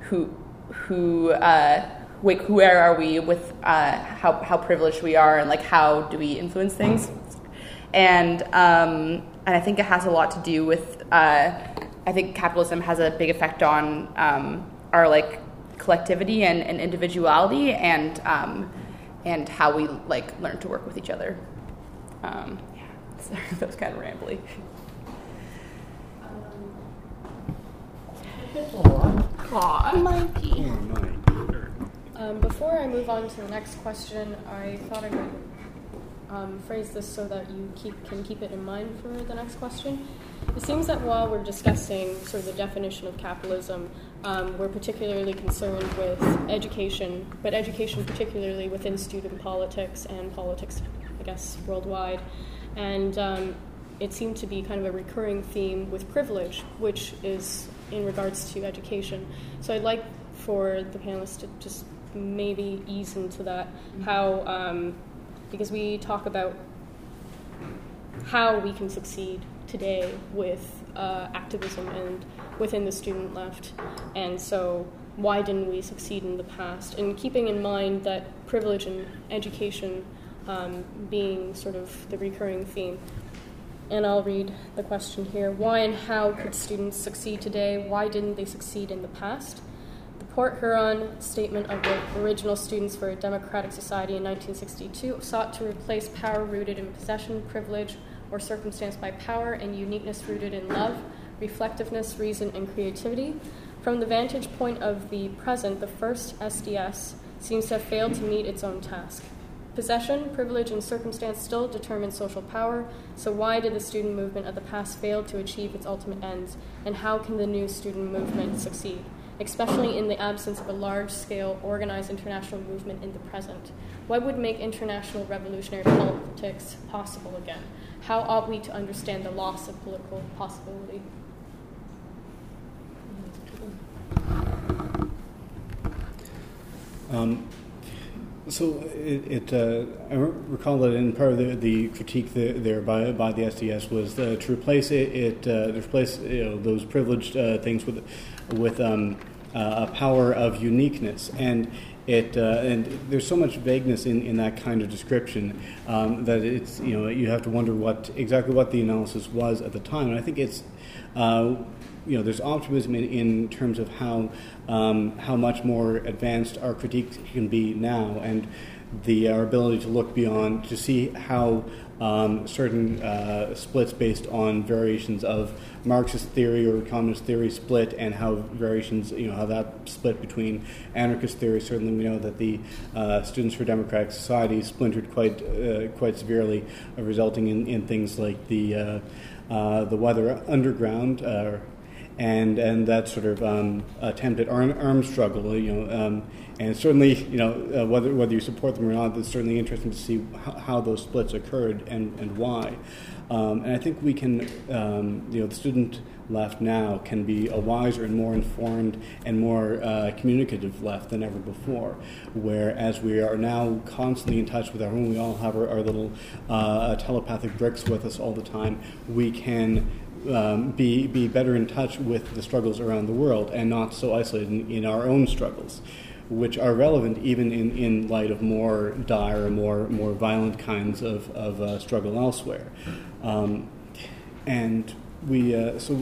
where are we with how privileged we are, and like how do we influence things, and I think it has a lot to do with I think capitalism has a big effect on our like collectivity and individuality, and how we like learn to work with each other. Sorry, that was kind of rambly. Mikey. Before I move on to the next question, I thought I would phrase this so that you can keep it in mind for the next question. It seems that while we're discussing sort of the definition of capitalism, we're particularly concerned with education, but education particularly within student politics and politics, I guess, worldwide. And it seemed to be kind of a recurring theme with privilege, which is in regards to education. So I'd like for the panelists to just maybe ease into that, how, because we talk about how we can succeed today with activism and within the student left, and so why didn't we succeed in the past? And keeping in mind that privilege and education being sort of the recurring theme. And I'll read the question here. Why and how could students succeed today? Why didn't they succeed in the past? The Port Huron Statement of the Original Students for a Democratic Society in 1962 sought to replace power rooted in possession, privilege, or circumstance by power, and uniqueness rooted in love, reflectiveness, reason, and creativity. From the vantage point of the present, the first SDS seems to have failed to meet its own task. Possession, privilege, and circumstance still determine social power, so why did the student movement of the past fail to achieve its ultimate ends, and how can the new student movement succeed, especially in the absence of a large-scale, organized international movement in the present? What would make international revolutionary politics possible again? How ought we to understand the loss of political possibility? So I recall that in part of the critique there by the SDS was to replace those privileged things with a power of uniqueness, and there's so much vagueness in that kind of description that it's you have to wonder exactly what the analysis was at the time, and I think it's. There's optimism in terms of how much more advanced our critique can be now, and our ability to look beyond to see how certain splits based on variations of Marxist theory or communist theory split, and how variations, how that split between anarchist theory. Certainly, we know that the Students for Democratic Society splintered quite severely, resulting in things like the Weather Underground. And that sort of attempt at arms struggle, and certainly, whether you support them or not, it's certainly interesting to see how those splits occurred and why. And I think we can, the student left now can be a wiser and more informed and more communicative left than ever before, whereas we are now constantly in touch with everyone. We all have our little telepathic bricks with us all the time. We can be better in touch with the struggles around the world and not so isolated in our own struggles, which are relevant even in light of more dire, more violent kinds of struggle elsewhere. And we so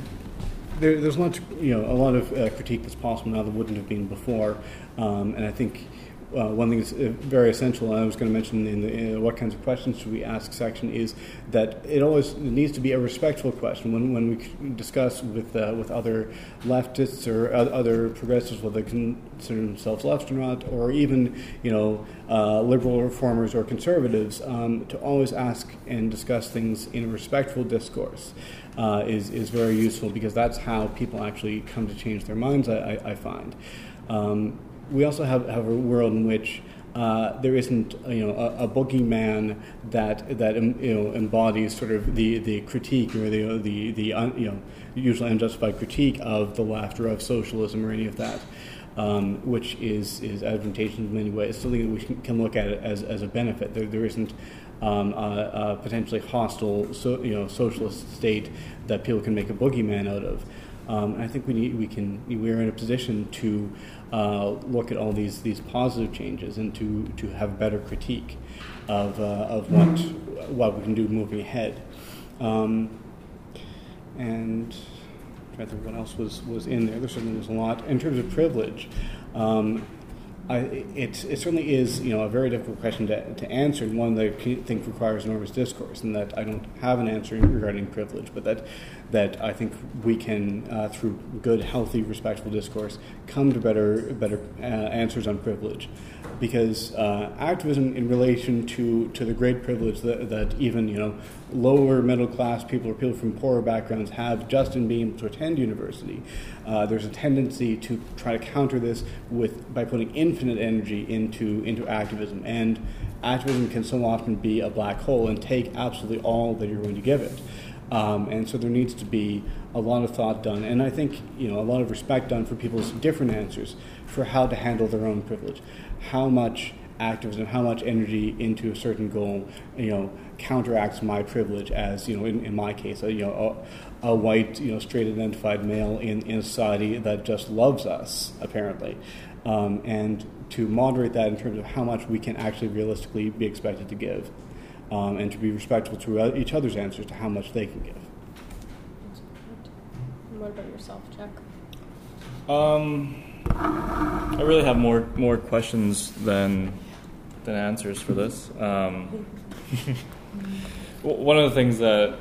there's a lot of critique that's possible now that wouldn't have been before, and I think one thing that's very essential, and I was going to mention in the what kinds of questions should we ask section, is that it needs to be a respectful question. When we discuss with other leftists or other progressives, whether they consider themselves left or not, or even liberal reformers or conservatives, to always ask and discuss things in a respectful discourse is very useful, because that's how people actually come to change their minds, I find. We also have a world in which there isn't a boogeyman that embodies sort of the critique or the usually unjustified critique of the left or of socialism or any of that, which is advantageous in many ways. Something that we can look at it as a benefit. There isn't a potentially hostile socialist state that people can make a boogeyman out of. I think we're in a position to look at all these positive changes and to have a better critique of what we can do moving ahead. And I'm trying to think what else was in there. There certainly was a lot in terms of privilege. It certainly is a very difficult question to answer, and one that I think requires enormous discourse, and that I don't have an answer regarding privilege, but that I think we can, through good, healthy, respectful discourse, come to better answers on privilege. Because activism in relation to the great privilege that even lower middle class people or people from poorer backgrounds have just in being able to attend university, there's a tendency to try to counter this by putting infinite energy into activism, and activism can so often be a black hole and take absolutely all that you're going to give it. And so there needs to be a lot of thought done, and I think a lot of respect done for people's different answers for how to handle their own privilege, how much activism, how much energy into a certain goal, counteracts my privilege as in my case, a white straight identified male in a society that just loves us apparently, and to moderate that in terms of how much we can actually realistically be expected to give. And to be respectful to each other's answers to how much they can give. And what about yourself, Jack? I really have more questions than answers for this. One of the things that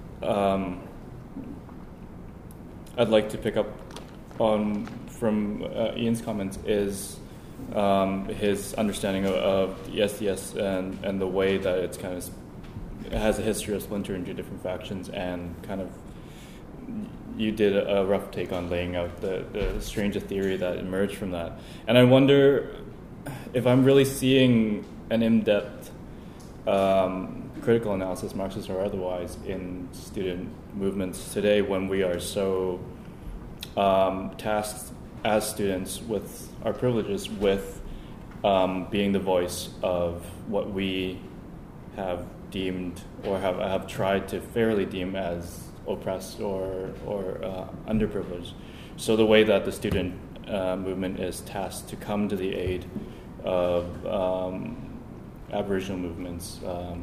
I'd like to pick up on from Ian's comments is his understanding of the SDS and the way that it has a history of splintering into different factions, and kind of you did a rough take on laying out the stranger theory that emerged from that. And I wonder if I'm really seeing an in-depth critical analysis, Marxist or otherwise, in student movements today, when we are so tasked as students with our privileges with being the voice of what we have deemed or have tried to fairly deem as oppressed or underprivileged. So the way that the student movement is tasked to come to the aid of Aboriginal movements,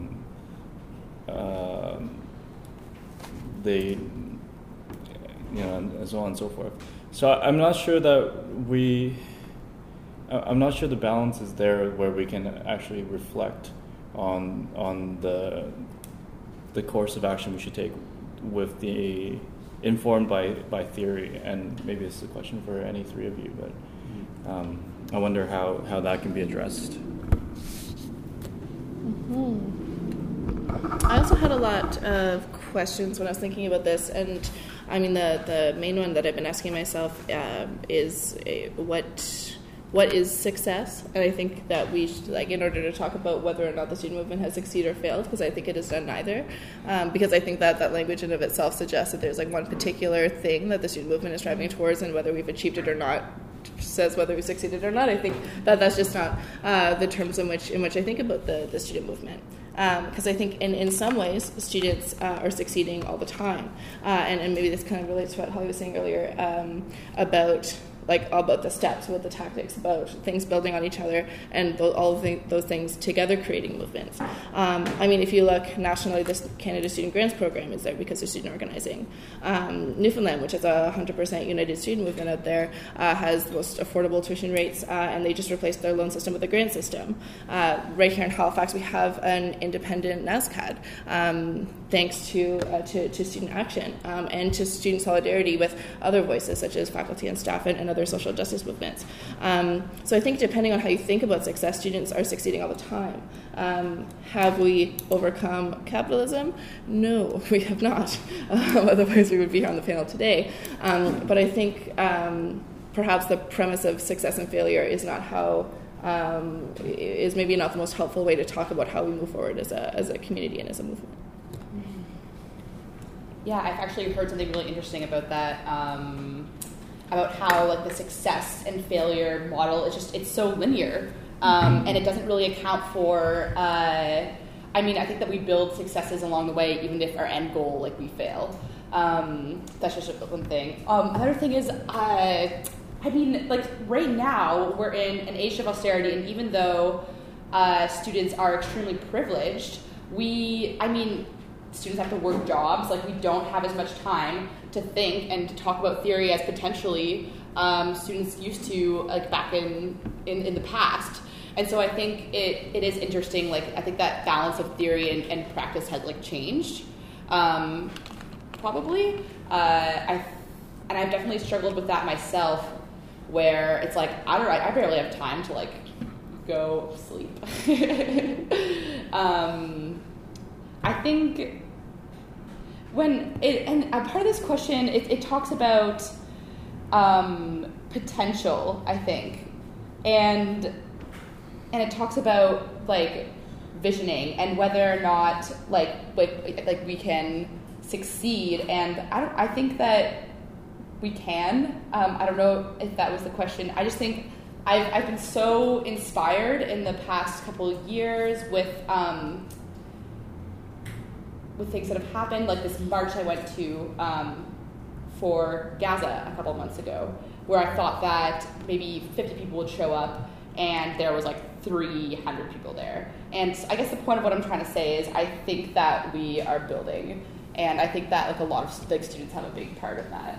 and so on and so forth. So I'm not sure that I'm not sure the balance is there where we can actually reflect on the course of action we should take with the informed by theory. And maybe this is a question for any three of you, but I wonder how that can be addressed. Mm-hmm. I also had a lot of questions when I was thinking about this, and I mean the main one that I've been asking myself is what is success? And I think that we should, in order to talk about whether or not the student movement has succeeded or failed, because I think it has done neither, because I think that language in of itself suggests that there's one particular thing that the student movement is striving towards, and whether we've achieved it or not says whether we succeeded or not. I think that's just not the terms in which I think about the student movement. Because I think in some ways students are succeeding all the time, and maybe this kind of relates to what Holly was saying earlier about like about the steps, about the tactics, about things building on each other, and all of those things together creating movements. I mean, if you look nationally, this Canada Student Grants Program is there because of student organizing. Newfoundland, which is a 100% united student movement out there, has the most affordable tuition rates, and they just replaced their loan system with a grant system. Right here in Halifax, we have an independent NASCAD, thanks to student action and to student solidarity with other voices such as faculty and staff and other social justice movements. So I think depending on how you think about success, students are succeeding all the time. Have we overcome capitalism? No, we have not. Otherwise we would be here on the panel today. But I think perhaps the premise of success and failure is not how is maybe not the most helpful way to talk about how we move forward as a community and as a movement. Yeah, I've actually heard something really interesting about that, about how like the success and failure model is it's so linear, and it doesn't really account for. I mean, I think that we build successes along the way, even if our end goal like we fail. That's just one thing. Another thing is, I mean, like right now we're in an age of austerity, and even though students are extremely privileged, students have to work jobs. Like we don't have as much time to think and to talk about theory as potentially students used to, like back in the past. And so I think it is interesting. Like I think that balance of theory and practice has like changed, probably. I've definitely struggled with that myself, where it's like I barely have time to like go sleep. I think part of this question, it talks about potential, I think, and it talks about like visioning and whether or not like we can succeed. And I think that we can. I don't know if that was the question. I just think I've been so inspired in the past couple of years with things that have happened, like this march I went to for Gaza a couple of months ago, where I thought that maybe 50 people would show up, and there was like 300 people there. And I guess the point of what I'm trying to say is I think that we are building, and I think that like a lot of like students have a big part of that.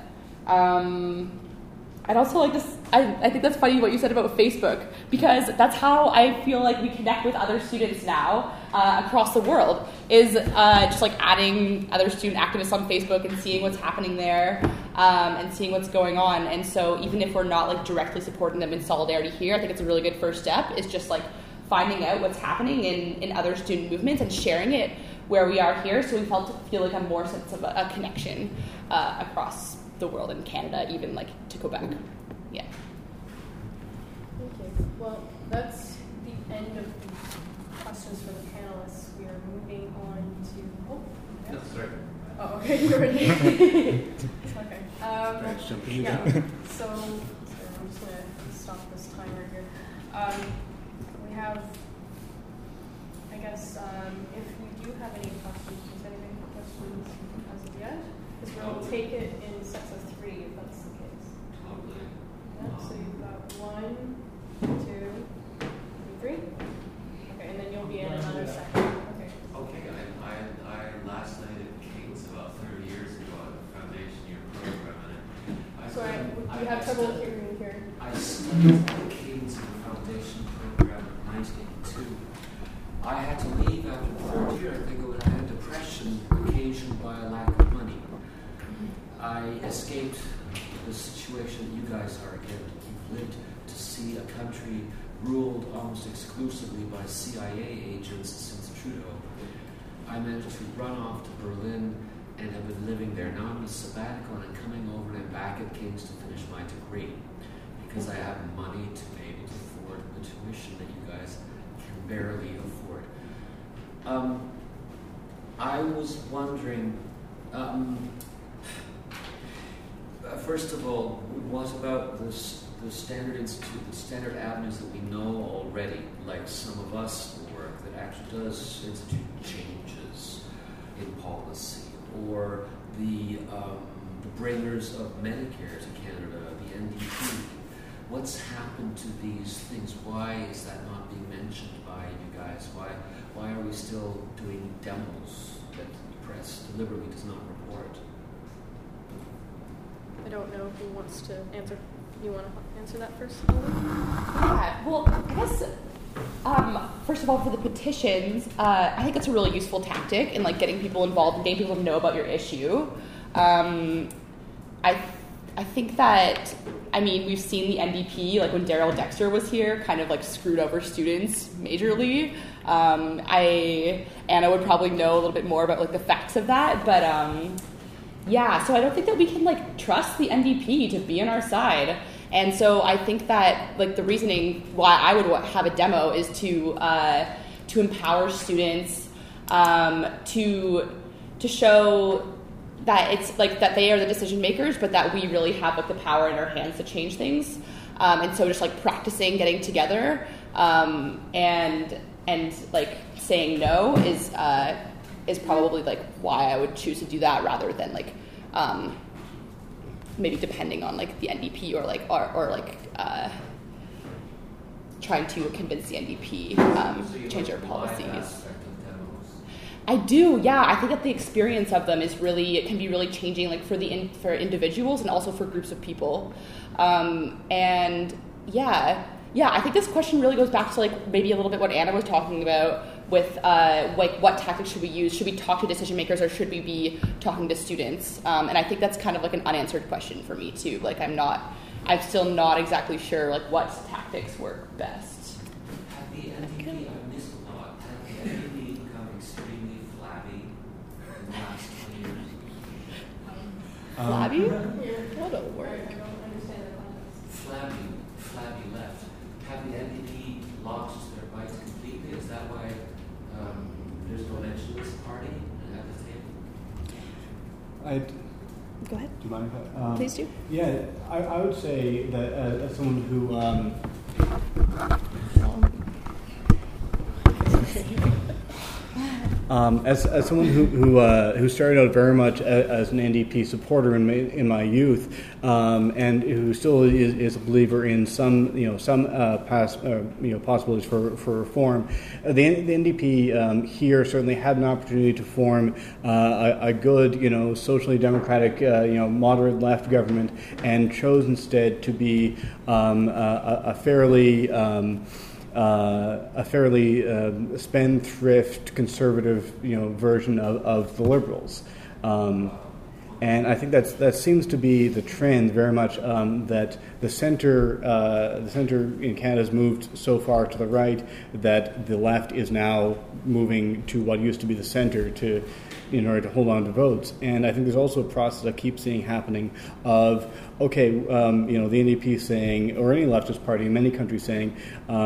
I'd also like this. I think that's funny what you said about Facebook, because that's how I feel like we connect with other students now across the world, is just like adding other student activists on Facebook and seeing what's happening there and seeing what's going on. And so even if we're not like directly supporting them in solidarity here, I think it's a really good first step, is just like finding out what's happening in other student movements and sharing it where we are here, so we feel like a more sense of a connection across the world in Canada, even like to Quebec. Yeah. Thank you. Well, that's the end of the questions for the panelists. We are moving on to. No, sorry. Oh, okay. You're ready. Okay. Yeah. So, I'm just gonna stop this timer here. We have. I guess if we do have any questions, does anybody have questions as of yet? Because we'll take it in sets of 3 if that's the case. Totally. Yeah, so you've got 1, 2, 3. Okay, and then you'll be in another second. Okay. Okay, I last night at King's about 30 years ago at the foundation year program, and Sorry, we have trouble hearing you here. I studied at King's in the foundation program in 1982. I had to leave after the 3rd year, I think, when I had a depression occasioned by a lack of money. I escaped the situation that you guys are in. You've lived to see a country ruled almost exclusively by CIA agents since Trudeau. I managed to run off to Berlin and have been living there. Now I'm a sabbatical and I'm coming over and I'm back at King's to finish my degree because I have money to be able to afford the tuition that you guys can barely afford. I was wondering, first of all, what about the Standard Institute, the standard avenues that we know already, like some of us work, that actually does institute changes in policy, or the bringers of Medicare to Canada, the NDP, what's happened to these things? Why is that not being mentioned by you guys? Why are we still doing demos that the press deliberately does not report? I don't know who wants to answer. You want to answer that first? Yeah, well, I guess, first of all, for the petitions, I think it's a really useful tactic in like getting people involved and getting people to know about your issue. I think that, I mean, we've seen the NDP, like when Daryl Dexter was here, kind of like screwed over students majorly. Anna would probably know a little bit more about like the facts of that, but yeah, so I don't think that we can like trust the NDP to be on our side. And so I think that like the reasoning why I would have a demo is to empower students, to show that it's like that they are the decision makers, but that we really have like the power in our hands to change things. And so just like practicing getting together and like saying no is probably like why I would choose to do that rather than like maybe depending on like the NDP or like trying to convince the NDP change their policies. I do, yeah. I think that the experience of them is really, it can be really changing, like for individuals and also for groups of people. And yeah, I think this question really goes back to like maybe a little bit what Anna was talking about with like what tactics should we use? Should we talk to decision makers or should we be talking to students? And I think that's kind of like an unanswered question for me too. Like I'm still not exactly sure like what tactics work best. Have the NDP, I missed a lot, have the NDP become extremely flabby in the last 20 years? Flabby? What'll work? Flabby left. Have the NDP lost their bites completely? Is that why there's no mention of this party at the table? Go ahead. Do you mind? Please do. Yeah, I would say that as someone who as someone who started out very much as an NDP supporter in my youth, and who still is a believer in some possibilities for reform, the NDP here certainly had an opportunity to form a good socially democratic moderate left government, and chose instead to be a fairly spendthrift conservative version of the Liberals, and I think that seems to be the trend very much, that the center in Canada has moved so far to the right that the left is now moving to what used to be the center in order to hold on to votes. And I think there's also a process I keep seeing happening of, the NDP saying, or any leftist party in many countries saying,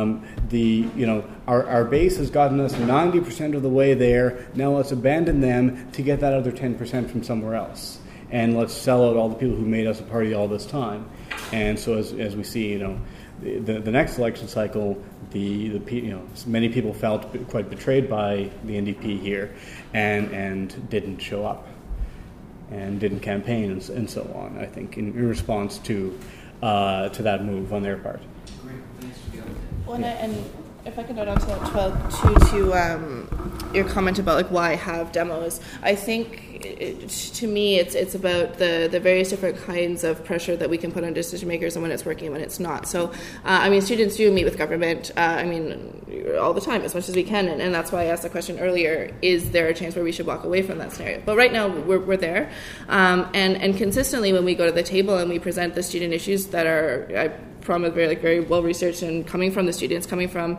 our base has gotten us 90% of the way there, now let's abandon them to get that other 10% from somewhere else. And let's sell out all the people who made us a party all this time. And so as we see, the next election cycle, many people felt quite betrayed by the NDP here, and didn't show up, and didn't campaign and so on. I think in response to that move on their part. Great, thanks for the update. Well, and if I could note on to that 12 to your comment about like why have demos, I think to me it's about the various different kinds of pressure that we can put on decision makers and when it's working and when it's not. So students do meet with government all the time as much as we can, and that's why I asked the question earlier, is there a chance where we should walk away from that scenario? But right now we're there, and consistently when we go to the table and we present the student issues that are from a very well researched and coming from the students, coming from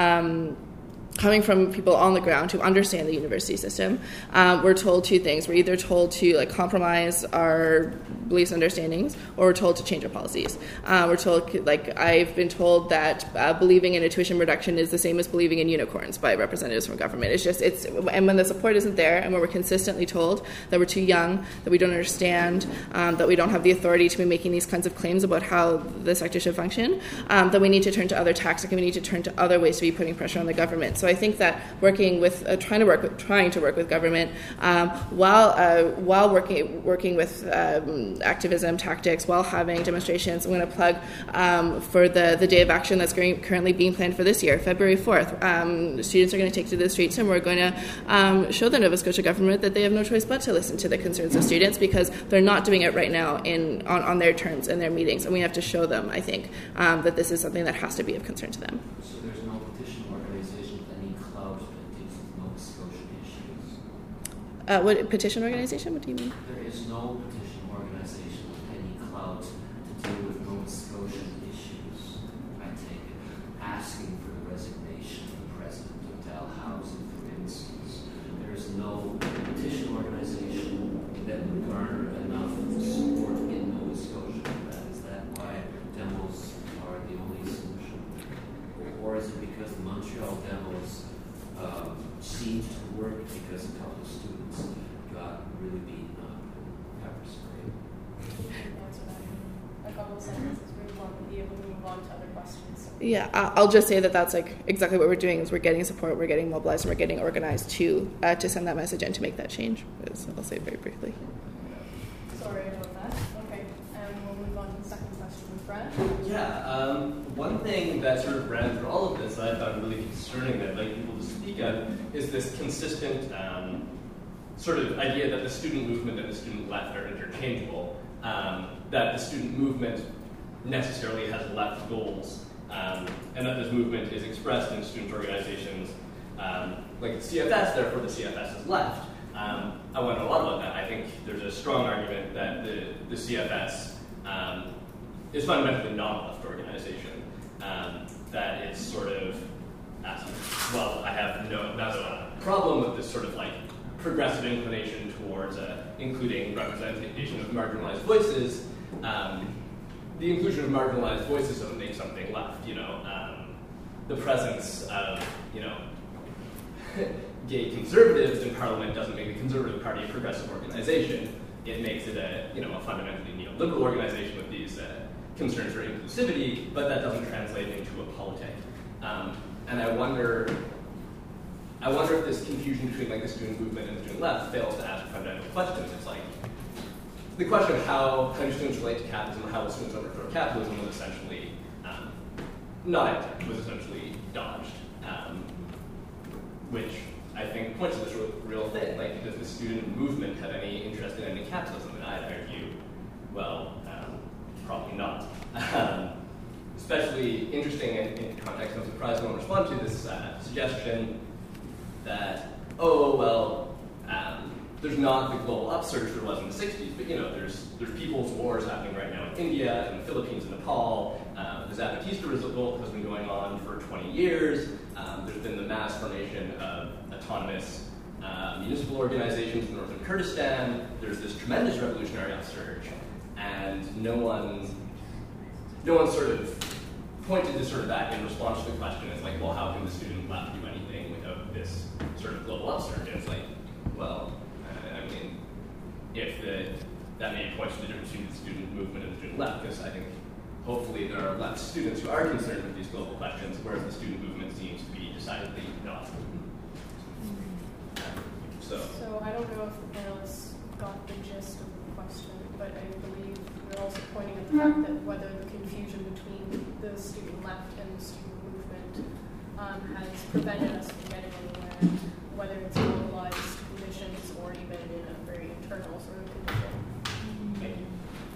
people on the ground who understand the university system, we're told two things. We're either told to compromise our beliefs and understandings, or we're told to change our policies. We're told, I've been told that believing in a tuition reduction is the same as believing in unicorns by representatives from government. And when the support isn't there, and when we're consistently told that we're too young, that we don't understand, that we don't have the authority to be making these kinds of claims about how the sector should function, then we need to turn to other tactics, and we need to turn to other ways to be putting pressure on the government. So I think that trying to work with government, while working with activism tactics while having demonstrations. I'm going to plug for the Day of Action that's currently being planned for this year, February 4th. Students are going to take to the streets, and we're going to show the Nova Scotia government that they have no choice but to listen to the concerns of students, because they're not doing it right now on their terms in their meetings, and we have to show them, I think, that this is something that has to be of concern to them. So there's no petition organization with any clout that deals with Nova Scotian issues? What petition organization? What do you mean? There is no petition organization with any clout to deal with Nova Scotian issues, I take it. Asking for the resignation of the president of Dalhousie, for instance. There is no petition organization that would garner enough support in Nova Scotia for that. Is that why demos are the only solution? Or is it because the Montreal demos seemed to work because a couple of students got really beaten up and pepper sprayed? Answer that in a couple of sentences. We want to be able to move on to other questions. Yeah, I'll just say that that's like exactly what we're doing. Is we're getting support, we're getting mobilized, and we're getting organized to send that message and to make that change. I'll say it very briefly. Sorry about that. Okay, and we'll move on to the second question with Brad. Yeah, one thing that sort of ran through all of this that I found really concerning that I'd like people to speak of is this consistent sort of idea that the student movement and the student left are interchangeable, that the student movement necessarily has left goals, and that this movement is expressed in student organizations like the CFS, therefore the CFS is left. I want to know a lot about that. I think there's a strong argument that the CFS is fundamentally not a left organization. That it's sort of, well, I have no problem with this sort of like progressive inclination towards including representation of marginalized voices. The inclusion of marginalized voices doesn't make something left, the presence of, gay conservatives in Parliament doesn't make the Conservative Party a progressive organization. It makes it a fundamentally neoliberal organization with these concerns for inclusivity, but that doesn't translate into a politic. And I wonder if this confusion between like the student movement and the student left fails to ask fundamental questions. It's like the question of how do students relate to capitalism, or how will students overthrow capitalism was essentially was essentially dodged, which I think points to this real thing. Like, does the student movement have any interest in ending capitalism? And I'd argue, well, probably not. Especially interesting in context, I'm surprised no one responded to this suggestion that, there's not the global upsurge there was in the 60s, but there's people's wars happening right now in India, in the Philippines, and Nepal. The Zapatista revolt has been going on for 20 years. There's been the mass formation of autonomous municipal organizations in northern Kurdistan. There's this tremendous revolutionary upsurge, and no one sort of pointed to sort of that in response to the question. It's like, well, how can the student left do anything without this sort of global upsurge? And it's like, well, that may point to the difference between the student movement and the student left, because I think hopefully there are left students who are concerned with these global questions, whereas the student movement seems to be decidedly not. So I don't know if the panelists got the gist of the question, but I believe we're also pointing at the fact that whether the confusion between the student left and the student movement has prevented us from getting anywhere, whether it's globalized conditions or even in a very internal sort of condition. thank you.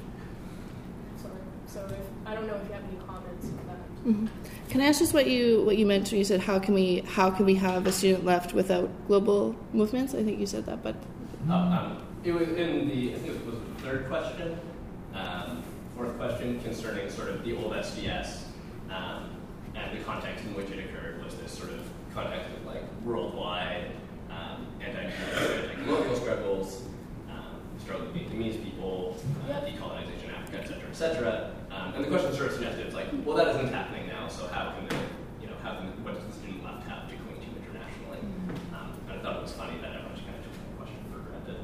So I don't know if you have any comments on that. Mm-hmm. Can I ask just what you meant when you said how can we have a student left without global movements? I think you said that, but it was in I think it was the third question, fourth question concerning sort of the old SDS and the context in which it occurred was this sort of context of like worldwide anti-colonial struggles, struggle with Vietnamese people, decolonization in Africa, et cetera. And the question sort of suggested, it's like, well, that isn't happening now, so what does the student left have to cling to internationally? And I thought it was funny that everyone just kind of took the question for granted.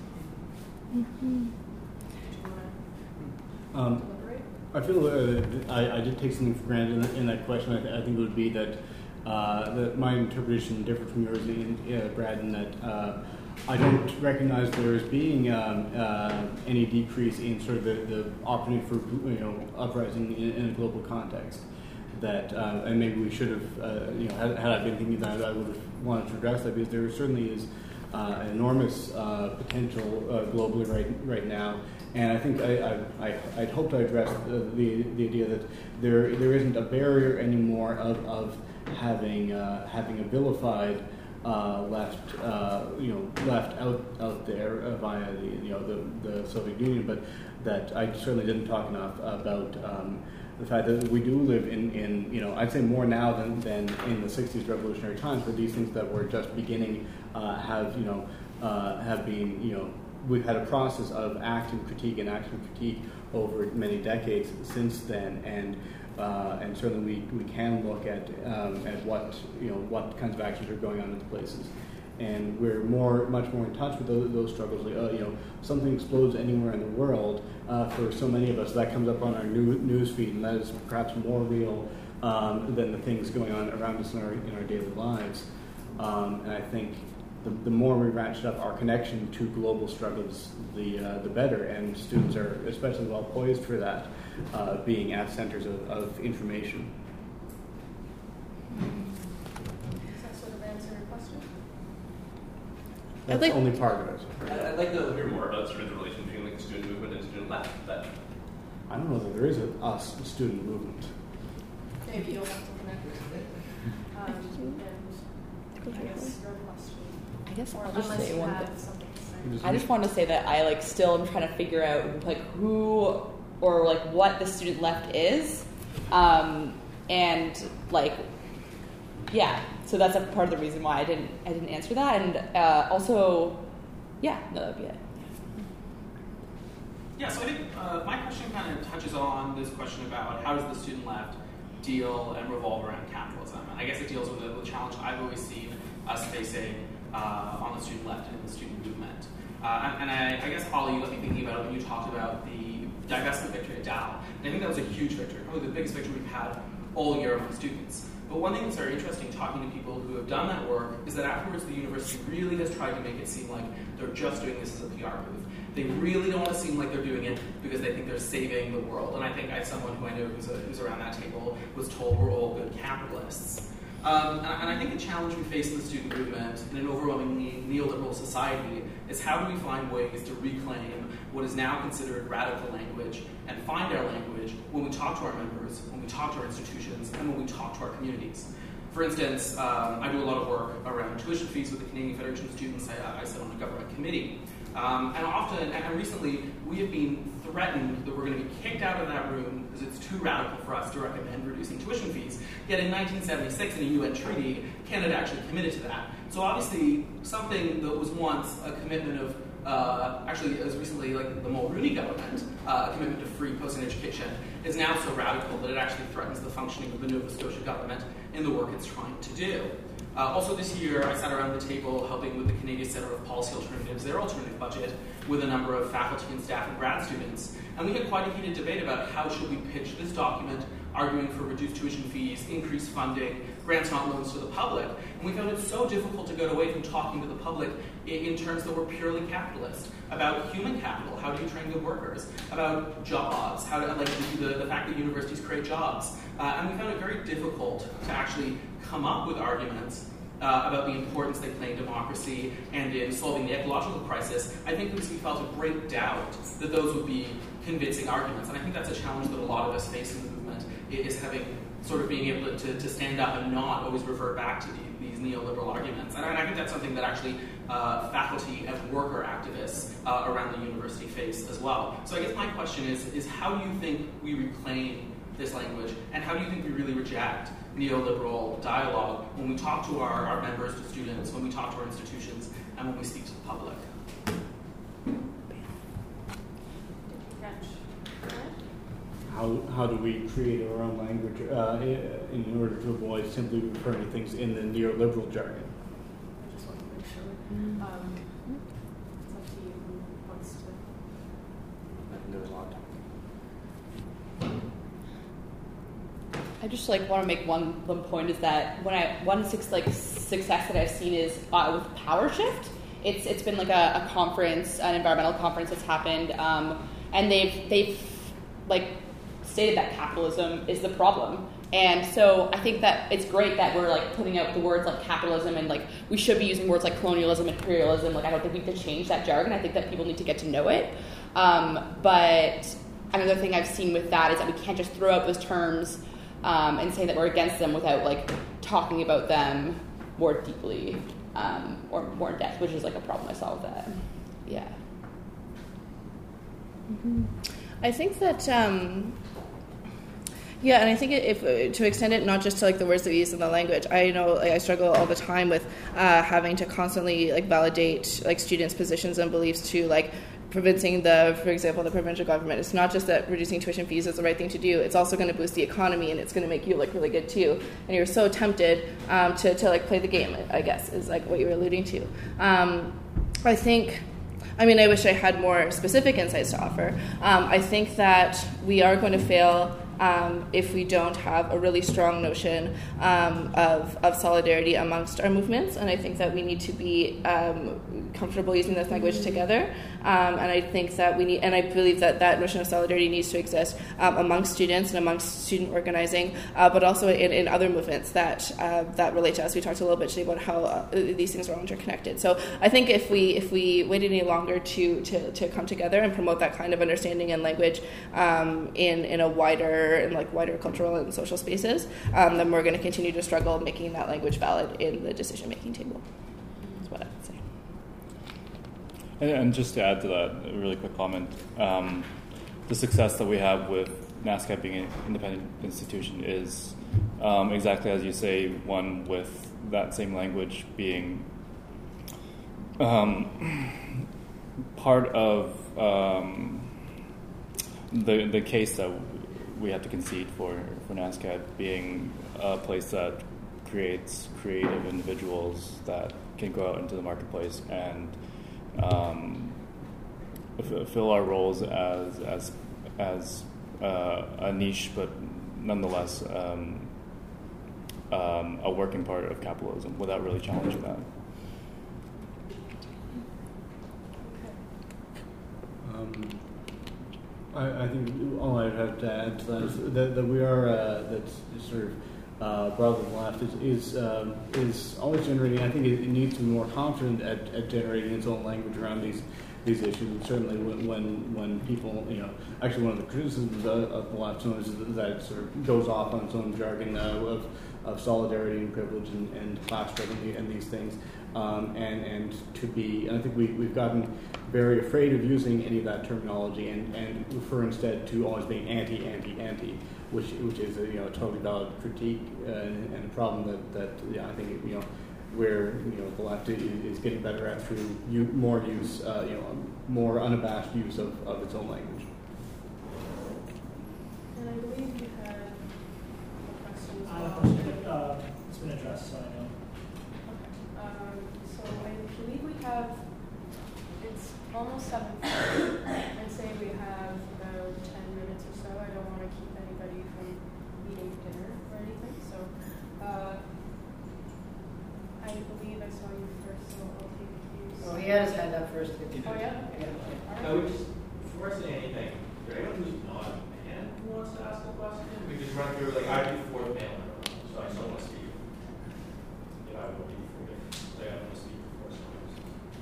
Mm-hmm. I feel I did take something for granted in that question. I think it would be that my interpretation differed from yours, Brad, in that I don't recognize there as being any decrease in sort of the opportunity for uprising in a global context. That and maybe we should have had I been thinking that I would have wanted to address that, because there certainly is an enormous potential globally right now. And I think I'd hoped I addressed the idea that there isn't a barrier anymore of having a vilified left out there via the Soviet Union, but that I certainly didn't talk enough about the fact that we do live in I'd say more now than in the 60s revolutionary times, where these things that were just beginning have been we've had a process of action critique over many decades since then, and certainly we can look at what kinds of actions are going on in places, and we're much more in touch with those struggles. Something explodes anywhere in the world, for so many of us that comes up on our news feed, and that is perhaps more real than the things going on around us in our daily lives. And I think the more we ratchet up our connection to global struggles, the better. And students are especially well poised for that, being at centers of information. Does that sort of answer your question? That's only part of it. I'd like to hear more about sort of the relation between like the student movement and student left. I don't know that there is a student movement. Maybe you'll have to connect with it. And I guess your question. I guess Or I'll just unless say you one have thing. something to say. I just wanted to say that I still am trying to figure out who or what the student left is, and so that's a part of the reason why I didn't answer that, and also that'd be it. Yeah, so I think my question kind of touches on this question about how does the student left deal and revolve around capitalism. And I guess it deals with the challenge I've always seen us facing on the student left and in the student movement. And I guess, Holly, you got me thinking about it when you talked about the divestment victory at Dow. And I think that was a huge victory, probably the biggest victory we've had all year among students. But one thing that's very interesting talking to people who have done that work is that afterwards the university really has tried to make it seem like they're just doing this as a PR move. They really don't want to seem like they're doing it because they think they're saving the world. And I think someone who I know who's around that table was told we're all good capitalists. And I think the challenge we face in the student movement in an overwhelmingly neoliberal society is how do we find ways to reclaim what is now considered radical language and find our language when we talk to our members, when we talk to our institutions, and when we talk to our communities. For instance, I do a lot of work around tuition fees with the Canadian Federation of Students. I sit on a government committee. And recently, we have been threatened that we're going to be kicked out of that room because it's too radical for us to recommend reducing tuition fees. Yet in 1976, in a UN treaty, Canada actually committed to that. So obviously, something that was once a commitment of, actually as recently like the Mulroney government, a commitment to free post and education, is now so radical that it actually threatens the functioning of the Nova Scotia government in the work it's trying to do. Also this year, I sat around the table helping with the Canadian Centre of Policy Alternatives, their alternative budget, with a number of faculty and staff and grad students. And we had quite a heated debate about how should we pitch this document, arguing for reduced tuition fees, increased funding, grants not loans to the public. And we found it so difficult to get away from talking to the public in terms that were purely capitalist, about human capital, how do you train good workers, about jobs, how to, the fact that universities create jobs. And we found it very difficult to actually come up with arguments about the importance they play in democracy and in solving the ecological crisis. I think because we felt a great doubt that those would be convincing arguments. And I think that's a challenge that a lot of us face in the movement, is having sort of being able to stand up and not always revert back to these neoliberal arguments. And I think that's something that actually faculty and worker activists around the university face as well. So I guess my question is how do you think we reclaim this language, and how do you think we really reject neoliberal dialogue when we talk to our members, to students, when we talk to our institutions, and when we speak to the public? How do we create our own language in order to avoid simply referring to things in the neoliberal jargon? I just want to make sure. It's up to you who wants to. I think there was a lot of talk. I just want to make one point is that one success that I've seen is with Power Shift it's been like a conference, an environmental conference that's happened, and they've like stated that capitalism is the problem. And so I think that it's great that we're like putting out the words like capitalism, and like we should be using words like colonialism, imperialism. Like I don't think we have to change that jargon. I think that people need to get to know it. But another thing I've seen with that is that we can't just throw out those terms and say that we're against them without like talking about them more deeply or more in depth, which is like a problem I saw with that. Yeah. Mm-hmm. I think that. Yeah, and I think if to extend it not just to like the words that we use in the language, I know like, I struggle all the time with having to constantly like validate like students' positions and beliefs to like convincing for example, the provincial government. It's not just that reducing tuition fees is the right thing to do. It's also going to boost the economy, and it's going to make you look really good too. And you're so tempted to like play the game, I guess, is like what you were alluding to. I think. I mean, I wish I had more specific insights to offer. I think that we are going to fail if we don't have a really strong notion of solidarity amongst our movements, and I think that we need to be comfortable using this language together. And I think that and I believe that that notion of solidarity needs to exist amongst students and amongst student organizing, but also in other movements that relate to us. We talked a little bit today about how these things are all interconnected. So I think if we waited any longer to come together and promote that kind of understanding and language in a wider cultural and social spaces, then we're going to continue to struggle making that language valid in the decision-making table. That's what I would say. And just to add to that, a really quick comment, the success that we have with NSCAP being an independent institution is exactly as you say, one with that same language being part of the case that we have to concede for NSCAP being a place that creates creative individuals that can go out into the marketplace and fill our roles as a niche, but nonetheless a working part of capitalism without really challenging that. I think all I'd have to add to that is that we are that's sort of broadly left is always generating. I think it needs to be more confident at generating its own language around these issues. And certainly when people, actually one of the criticisms of the left is that it sort of goes off on its own jargon of solidarity and privilege and class struggle and these things. And to be, I think we've gotten very afraid of using any of that terminology and refer instead to always being anti, which is a totally valid critique and a problem that I think where the left is getting better at through more use, more unabashed use of its own language. And I believe you had questions. It's been addressed, so I know. So I believe we have, it's almost 7:30. I'd say we have about 10 minutes or so. I don't want to keep anybody from eating dinner or anything. So I believe I saw you first, so I'll take you. Oh, he had his hand up first. Oh, yeah? Okay. No, we just, before I say anything, is there anyone who's not a man who wants to ask a question? We just run through, like, I do fourth panel, so I still want to speak. I would be for it. I want to speak before someone else.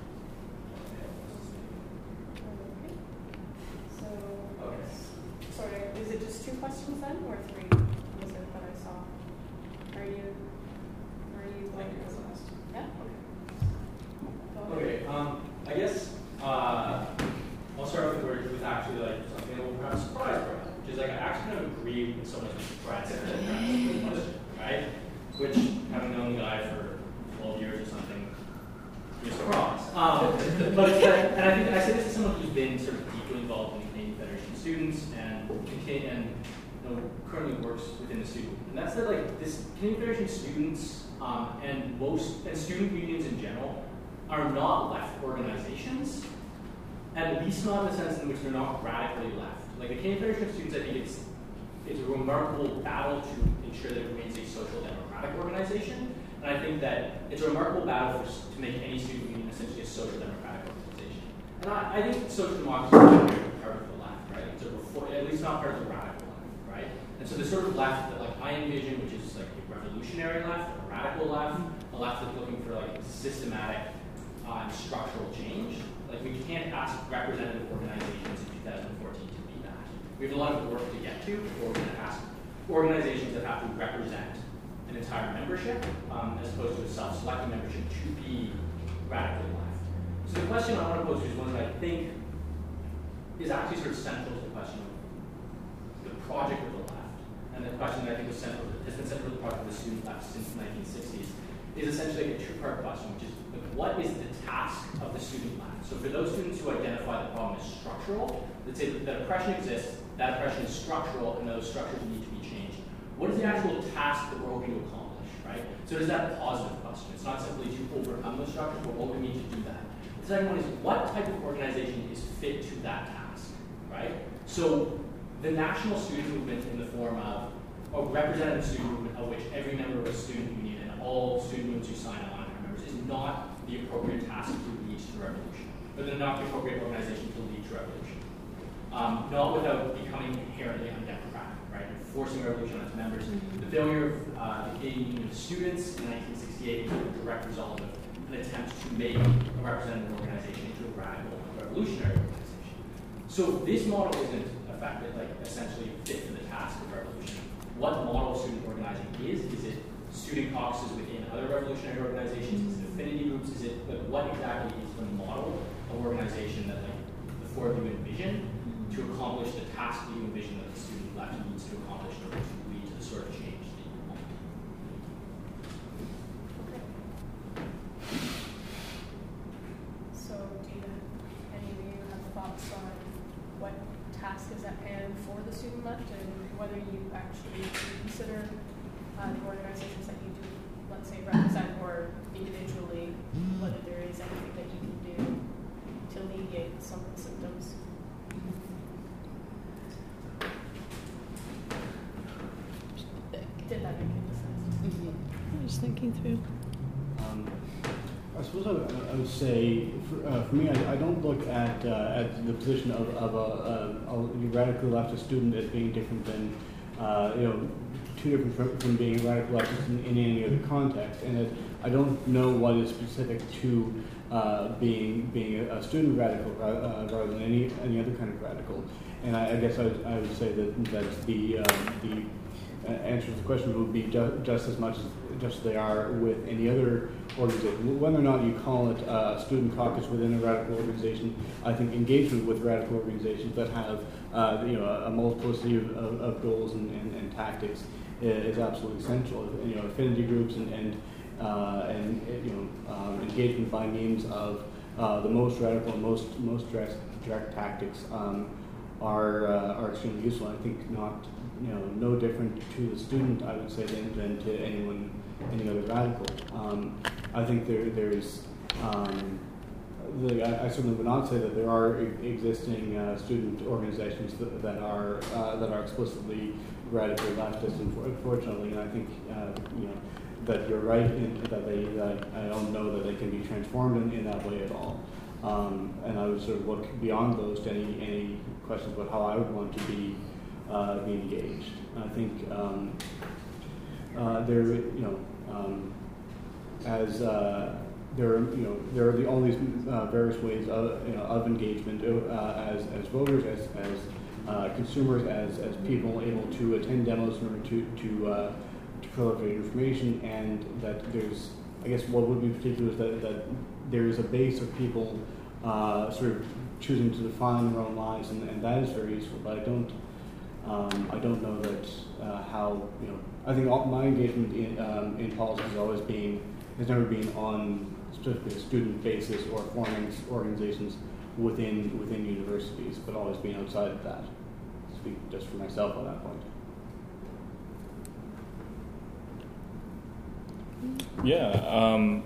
So, Okay. sorry, is it just 2 questions then, or 3? Was it that I saw? Are you going to go last? Yeah? Okay. Okay, I guess I'll start with actually like something that will perhaps surprise Brad, which is like I actually kind of agree with so much of Brad said in that question, right? Which, having known the guy for 12 years or something, you're surprised. But it's that, and I think I say this as someone who's been sort of deeply involved in the Canadian Federation of Students and currently works within the student. And that's that like this Canadian Federation of Students and student unions in general are not left organizations, at least not in the sense in which they're not radically left. Like the Canadian Federation of Students, I think it's a remarkable battle to ensure that it remains a social democratic organization. And I think that it's a remarkable battle to make any student union essentially a social And I think social democracy is not very part of the left, right? It's at least not part of the radical left, right? And so the sort of left that like I envision, which is like a revolutionary left, a radical left, a left that's looking for like systematic and structural change. Like we can't ask representative organizations in 2014 to be that. We have a lot of work to get to before we're going to ask organizations that have to represent an entire membership, as opposed to a self-selecting membership, to be radically left. So the question I want to pose to you is one that I think is actually sort of central to the question of the project of the left, and the question that I think has been central to the project of the student left since the 1960s, is essentially a two-part question, which is like, what is the task of the student left? So for those students who identify the problem as structural, let's say that oppression exists, that oppression is structural, and those structures need to be changed. What is the actual task that we're hoping to accomplish, right? So is that a positive question? It's not simply to overcome those structures, but what we need to do that. The second one is what type of organization is fit to that task, right? So the national student movement in the form of a representative student movement of which every member of a student union and all student unions who sign on are members is not the appropriate task to lead to revolution, but they're not the appropriate organization to lead to revolution. Not without becoming inherently undemocratic, right? And forcing revolution on its members. The failure of the Canadian Union of Students in 1968 was a direct result of an attempt to make a representative organization into a radical revolutionary organization. So this model isn't effective, like essentially fit for the task of revolution. What model of student organizing is it student caucuses within other revolutionary organizations? Is it affinity groups? Is it like what exactly is the model of organization that like the four of you envision to accomplish the task that you envision that the student left needs to accomplish in order to lead to the sort of change that you want? So do any of you have thoughts on what task is at hand for the student left and whether you actually consider the organizations that you do, let's say, represent or individually, whether there is anything that you can do to alleviate some of the symptoms? Did that make any sense? I'm just thinking through. I suppose I would say, for me, I don't look at the position of a radically leftist student as being different than, too different from being a radical leftist in any other context, and that I don't know what is specific to being a student radical rather than any other kind of radical. And I guess I would say that the answer to the question would be just as they are with any other organization. Whether or not you call it a student caucus within a radical organization, I think engagement with radical organizations that have a multiplicity of goals and tactics is absolutely essential. Affinity groups and engagement by means of the most radical and most direct tactics are extremely useful. I think no different to the student, I would say, than to any other radical. I think there is. I certainly would not say that there are existing student organizations that are explicitly radically leftist. Unfortunately, and I think that you're right in that I don't know that they can be transformed in that way at all. And I would sort of look beyond those to any questions about how I would want to be engaged. And I think there are all these various ways of engagement as voters, as consumers, as people able to attend demos in order to proliferate information, and that there's, I guess, what would be particular is that there is a base of people sort of choosing to define their own lives, and that is very useful. But I don't know that how I think my engagement in politics has never been on specifically a student basis or forming organizations within universities, but always been outside of that. I speak just for myself on that point. Yeah,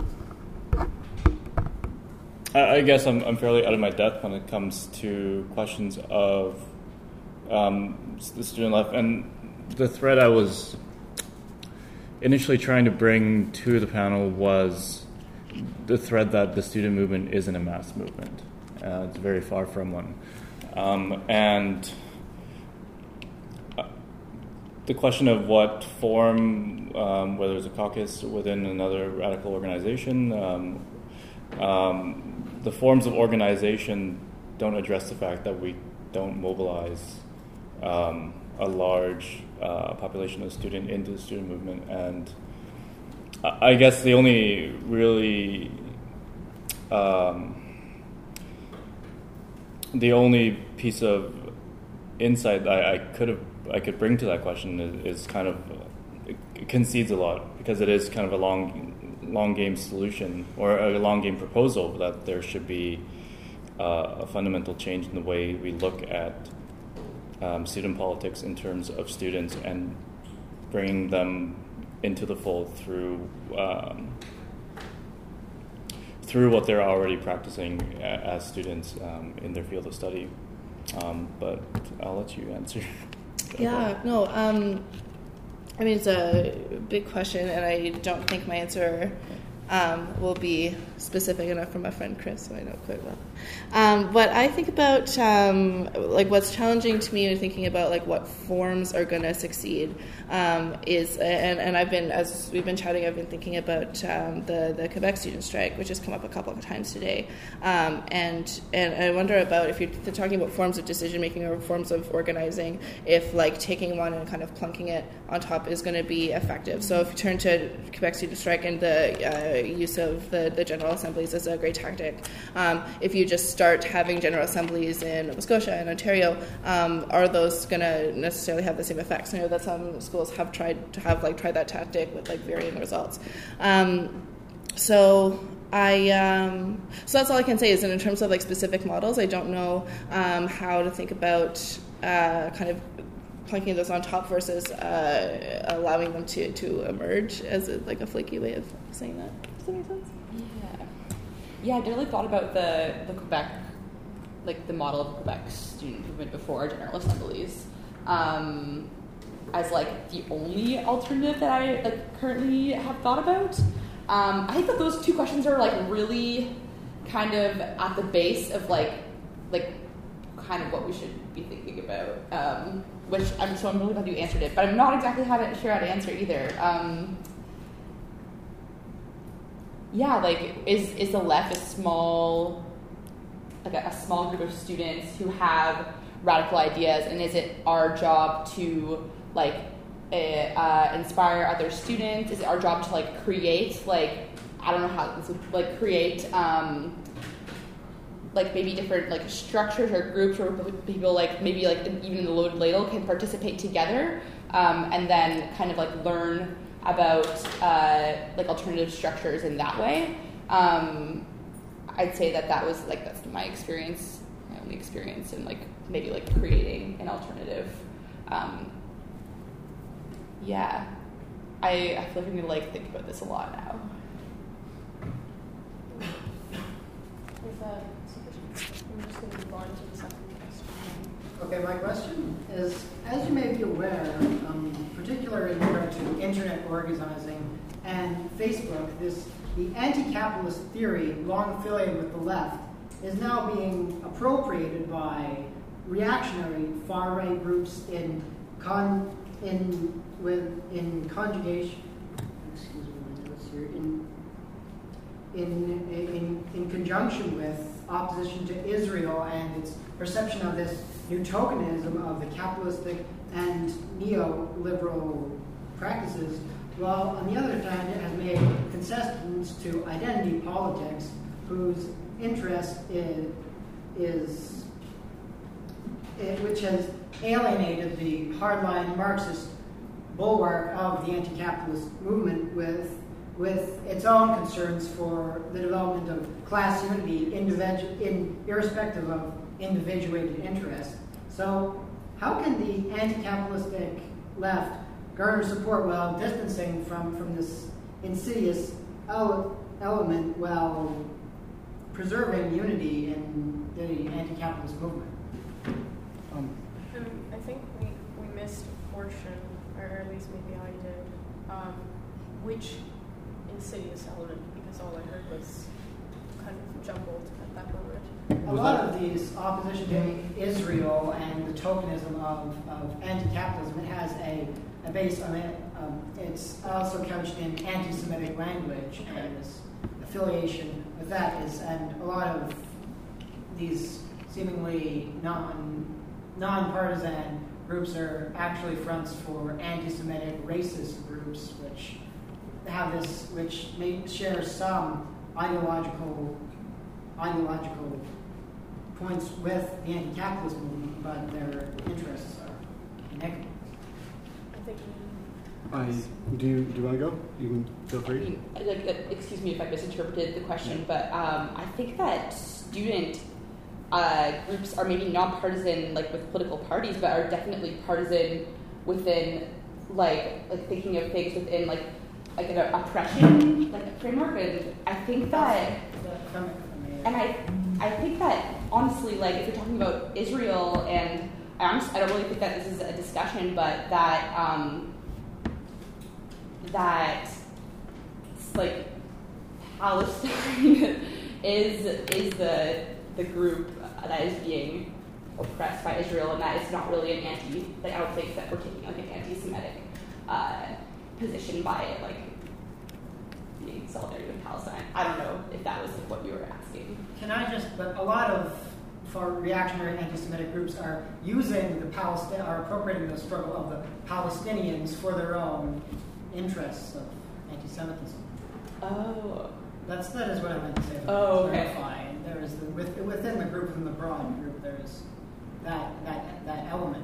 I guess I'm fairly out of my depth when it comes to questions of the student life, and the thread I was initially trying to bring to the panel was the thread that the student movement isn't a mass movement, It's very far from one. And the question of what form, whether it's a caucus within another radical organization, the forms of organization don't address the fact that we don't mobilize a large population of student into the student movement. And I guess the only really the only piece of insight I could bring to that question is kind of it concedes a lot, because it is kind of a long game solution or a long game proposal that there should be a fundamental change in the way we look at student politics in terms of students and bringing them into the fold through what they're already practicing as students in their field of study. But I'll let you answer. Yeah, no, I mean, it's a big question, and I don't think my answer will be specific enough for my friend Chris, who I know quite well. What I think about, like, what's challenging to me in thinking about, like, what forms are going to succeed is, and I've been, as we've been chatting, I've been thinking about the Quebec student strike, which has come up a couple of times today. And I wonder about, if you're talking about forms of decision-making or forms of organizing, if, like, taking one and kind of plunking it on top is going to be effective. So if you turn to Quebec student strike and the use of the General Assemblies as a great tactic, if you just start having General Assemblies in Nova Scotia and Ontario, are those going to necessarily have the same effects? I know that some schools have tried that tactic with, like, varying results. So that's all I can say is that in terms of, like, specific models, I don't know how to think about kind of plunking those on top versus allowing them to emerge as a flaky way of saying that. Does that make sense? Yeah, I really thought about the Quebec, like the model of Quebec student movement before General Assemblies, as like the only alternative that I currently have thought about. I think that those two questions are like really kind of at the base of like kind of what we should be thinking about. Which I'm really glad you answered it, but I'm not exactly sure how to answer either. Yeah, like is the left a small group of students who have radical ideas, and is it our job to like inspire other students? Is it our job to like create I don't know how this would create maybe different structures or groups where people maybe even in the loaded ladle can participate together, and then kind of learn about alternative structures in that way. I'd say that was that's my experience, my only experience in maybe creating an alternative. Yeah, I feel like I'm gonna think about this a lot now. I'm just going to move on to the second question. Okay, my question is, as you may be aware, particularly in regard to internet organizing and Facebook, the anti-capitalist theory, long affiliated with the left, is now being appropriated by reactionary far-right groups in conjugation. Excuse me, my notes here. In conjunction with opposition to Israel and its perception of this utopianism of the capitalistic and neoliberal practices, while on the other hand it has made concessions to identity politics, whose interest which has alienated the hardline Marxist bulwark of the anti-capitalist movement with its own concerns for the development of class unity irrespective of individuated interest. So how can the anti-capitalistic left garner support while distancing from this insidious element while preserving unity in the anti-capitalist movement? I think we missed a portion, or at least maybe I did, which insidious element, because all I heard was kind of jumbled at that moment. a lot of these opposition to Israel and the tokenism of anti-capitalism, it has a base on it. It's also couched in anti-Semitic language, and this affiliation with that is, and a lot of these seemingly non-partisan groups are actually fronts for anti-Semitic racist groups, which have this, which may share some ideological points with the anti-capitalist movement, but their interests are negative. Do you want to go? You can feel free. Excuse me if I misinterpreted the question, but I think that student groups are maybe non-partisan, like with political parties, but are definitely partisan within, like thinking of things within like an oppression, like a framework. And I think that, and I think that honestly, like if you're talking about Israel, and I don't really think that this is a discussion, but that like Palestine is the group that is being oppressed by Israel, and that is not really an I don't think that we're taking like an anti-Semitic position by like being solidarity with Palestine. I don't know if that was what you were asking. But a lot of reactionary anti-Semitic groups are using are appropriating the struggle of the Palestinians for their own interests of anti-Semitism. Oh. That is what I meant to say. Oh, okay. Clarifying. There is within the group, within the broad group, there is that element.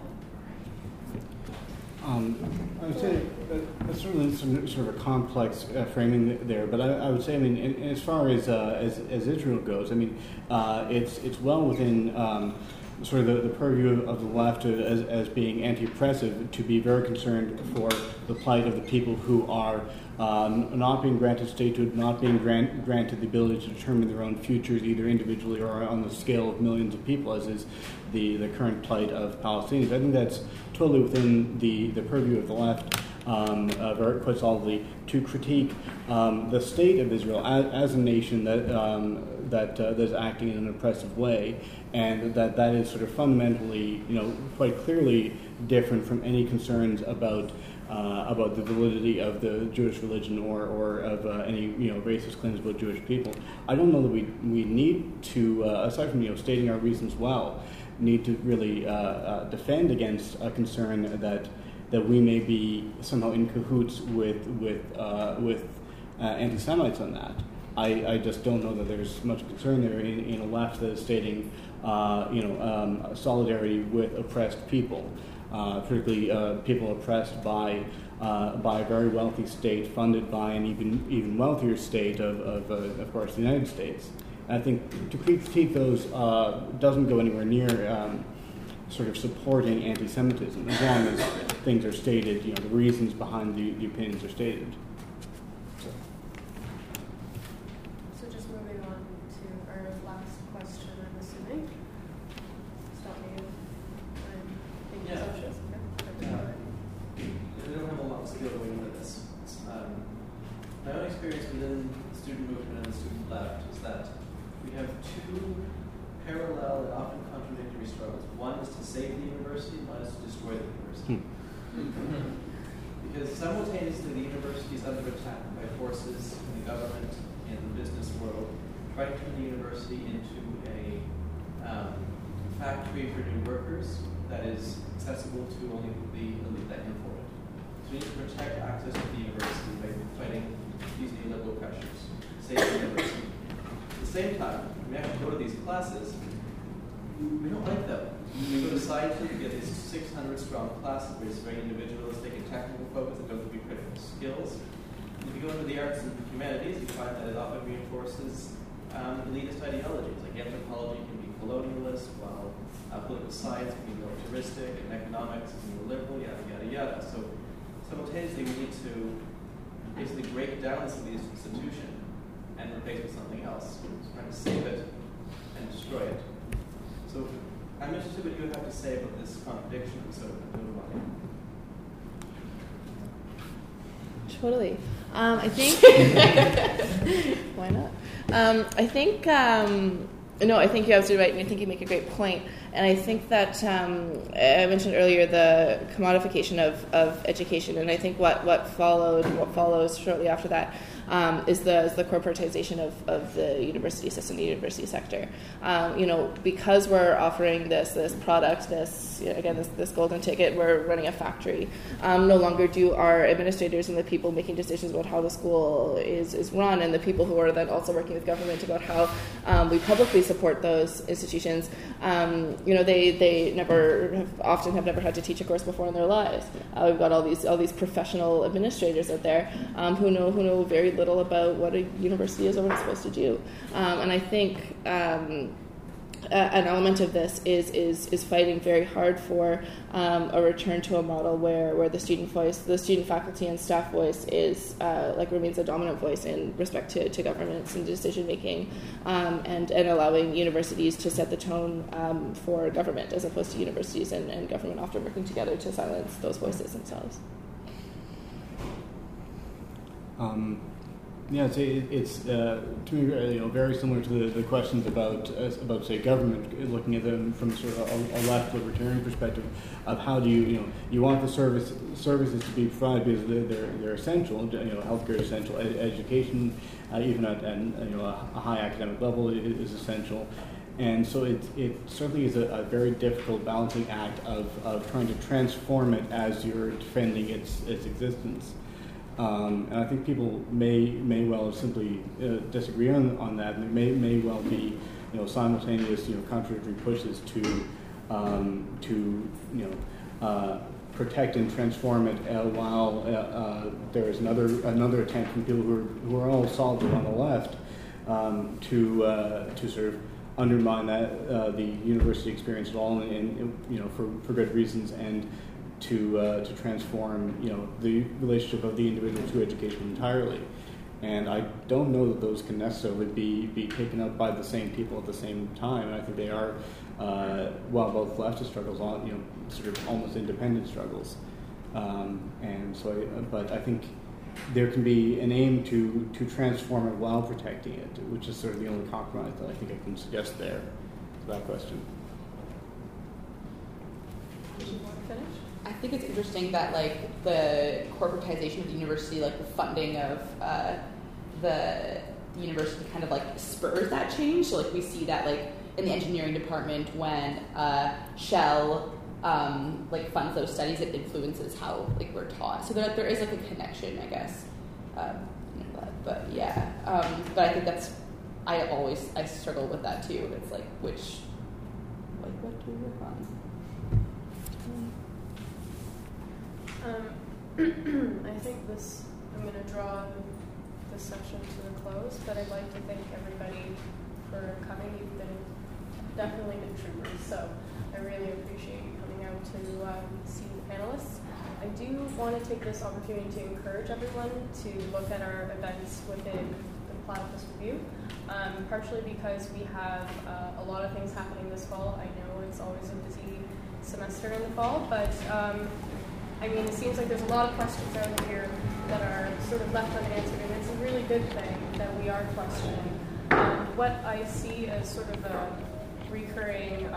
I would say that's certainly sort of a complex framing there, but I would say, I mean, as far as Israel goes, I mean, it's well within sort of the purview of the left as being anti-oppressive to be very concerned for the plight of the people who are not being granted statehood, not being granted the ability to determine their own futures, either individually or on the scale of millions of people, as is the current plight of Palestinians. I think that's totally within the purview of the left, quite solidly, to critique the state of Israel as a nation that is acting in an oppressive way, and that is sort of fundamentally, quite clearly different from any concerns about the validity of the Jewish religion or of any racist claims about Jewish people. I don't know that we need to, aside from stating our reasons well, need to really defend against a concern that we may be somehow in cahoots with anti-Semites on that. I just don't know that there's much concern there in a left that is stating solidarity with oppressed people. Particularly people oppressed by a very wealthy state, funded by an even wealthier state of course, the United States. And I think to critique those doesn't go anywhere near sort of supporting anti-Semitism, as long as things are stated, the reasons behind the opinions are stated. So just moving on to our last question, I'm assuming. Stop me if Yeah. I don't have a lot of skill going into this. My own experience within the student movement and the student left is that we have two parallel and often contradictory struggles. One is to save the university, one is to destroy the university. Because simultaneously the university is under attack by forces in the government and the business world, trying to turn the university into a factory for new workers that is accessible to only the elite that can afford it. So we need to protect access to the university by fighting these neoliberal pressures, save the university. At the same time, we have to go to these classes. We don't like them. We go to science, we get these 600-strong classes where it's very individualistic and technical focus and don't be critical skills. And if you go into the arts and humanities, you find that it often reinforces elitist ideologies. Like anthropology can be colonialist, while political science can be militaristic, and economics is neoliberal, yada, yada, yada. So simultaneously, we need to basically break down this elitist institution and replace it with something else. So trying to save it and destroy it. So I'm interested in what you have to say about this contradiction, so move on. Totally. I think why not? I think No, I think you're absolutely right, and I think you make a great point. And I think that I mentioned earlier the commodification of education, and I think what follows shortly after that is the corporatization of the university system, the university sector. Because we're offering this product, this golden ticket, we're running a factory. No longer do our administrators and the people making decisions about how the school is run, and the people who are then also working with government about how we publicly support those institutions. They often have never had to teach a course before in their lives. We've got all these professional administrators out there who know very little about what a university is or what it's supposed to do. And I think an element of this is fighting very hard for a return to a model where the student voice, the student, faculty, and staff voice is remains a dominant voice in respect to governments and decision making, and allowing universities to set the tone for government, as opposed to universities and government often working together to silence those voices themselves. Yeah, it's to me very similar to the questions about say government, looking at them from sort of a left libertarian perspective of how do you want the services to be provided because they're essential. Healthcare is essential, education even at a high academic level is essential, and so it certainly is a very difficult balancing act of trying to transform it as you're defending its existence. And I think people may well simply disagree on that, and there may well be simultaneous contradictory pushes to protect and transform it while there is another attempt from people who are all solidly on the left to sort of undermine that the university experience at all, and for good reasons, and to transform the relationship of the individual to education entirely. And I don't know that those can necessarily be taken up by the same people at the same time. And I think they are, while both leftist struggles, sort of almost independent struggles. But I think there can be an aim to transform it while protecting it, which is sort of the only compromise that I think I can suggest there to that question. I think it's interesting that the corporatization of the university, the funding of the university kind of spurs that change. So we see that in the engineering department when Shell funds those studies, it influences how we're taught. So there is a connection, I guess. But yeah, but I think I struggle with that too. It's what do we work on? I think I'm going to draw this section to a close, but I'd like to thank everybody for coming. You've definitely been troopers, so I really appreciate you coming out to see the panelists. I do want to take this opportunity to encourage everyone to look at our events within the Platypus Review, partially because we have a lot of things happening this fall. I know it's always a busy semester in the fall, but it seems like there's a lot of questions out here that are sort of left unanswered, and it's a really good thing that we are questioning. What I see as sort of a recurring,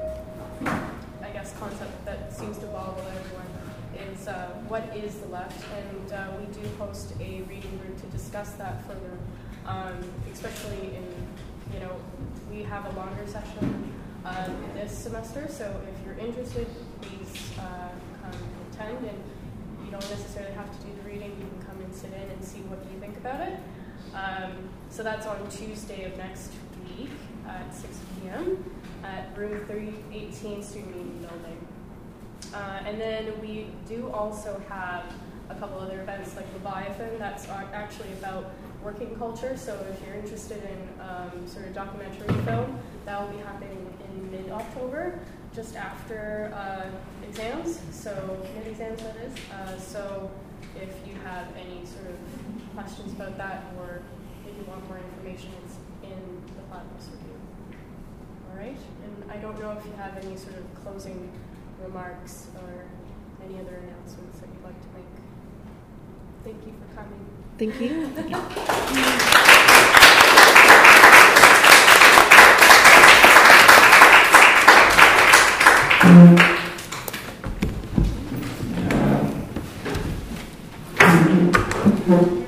concept that seems to boggle everyone is what is the left, and we do host a reading group to discuss that further, especially we have a longer session this semester, so if you're interested, please attend, and you don't necessarily have to do the reading. You can come and sit in and see what you think about it. So that's on Tuesday of next week at 6 p.m. at room 318 Student Meeting Building. And then we do also have a couple other events like Leviathan that's actually about working culture. So if you're interested in sort of documentary film, that will be happening in mid-October, just after exams, so mid-exams that is. So if you have any sort of questions about that, or if you want more information, it's in the Platypus Review. All right, and I don't know if you have any sort of closing remarks or any other announcements that you'd like to make. Thank you for coming. Thank you. Thank you.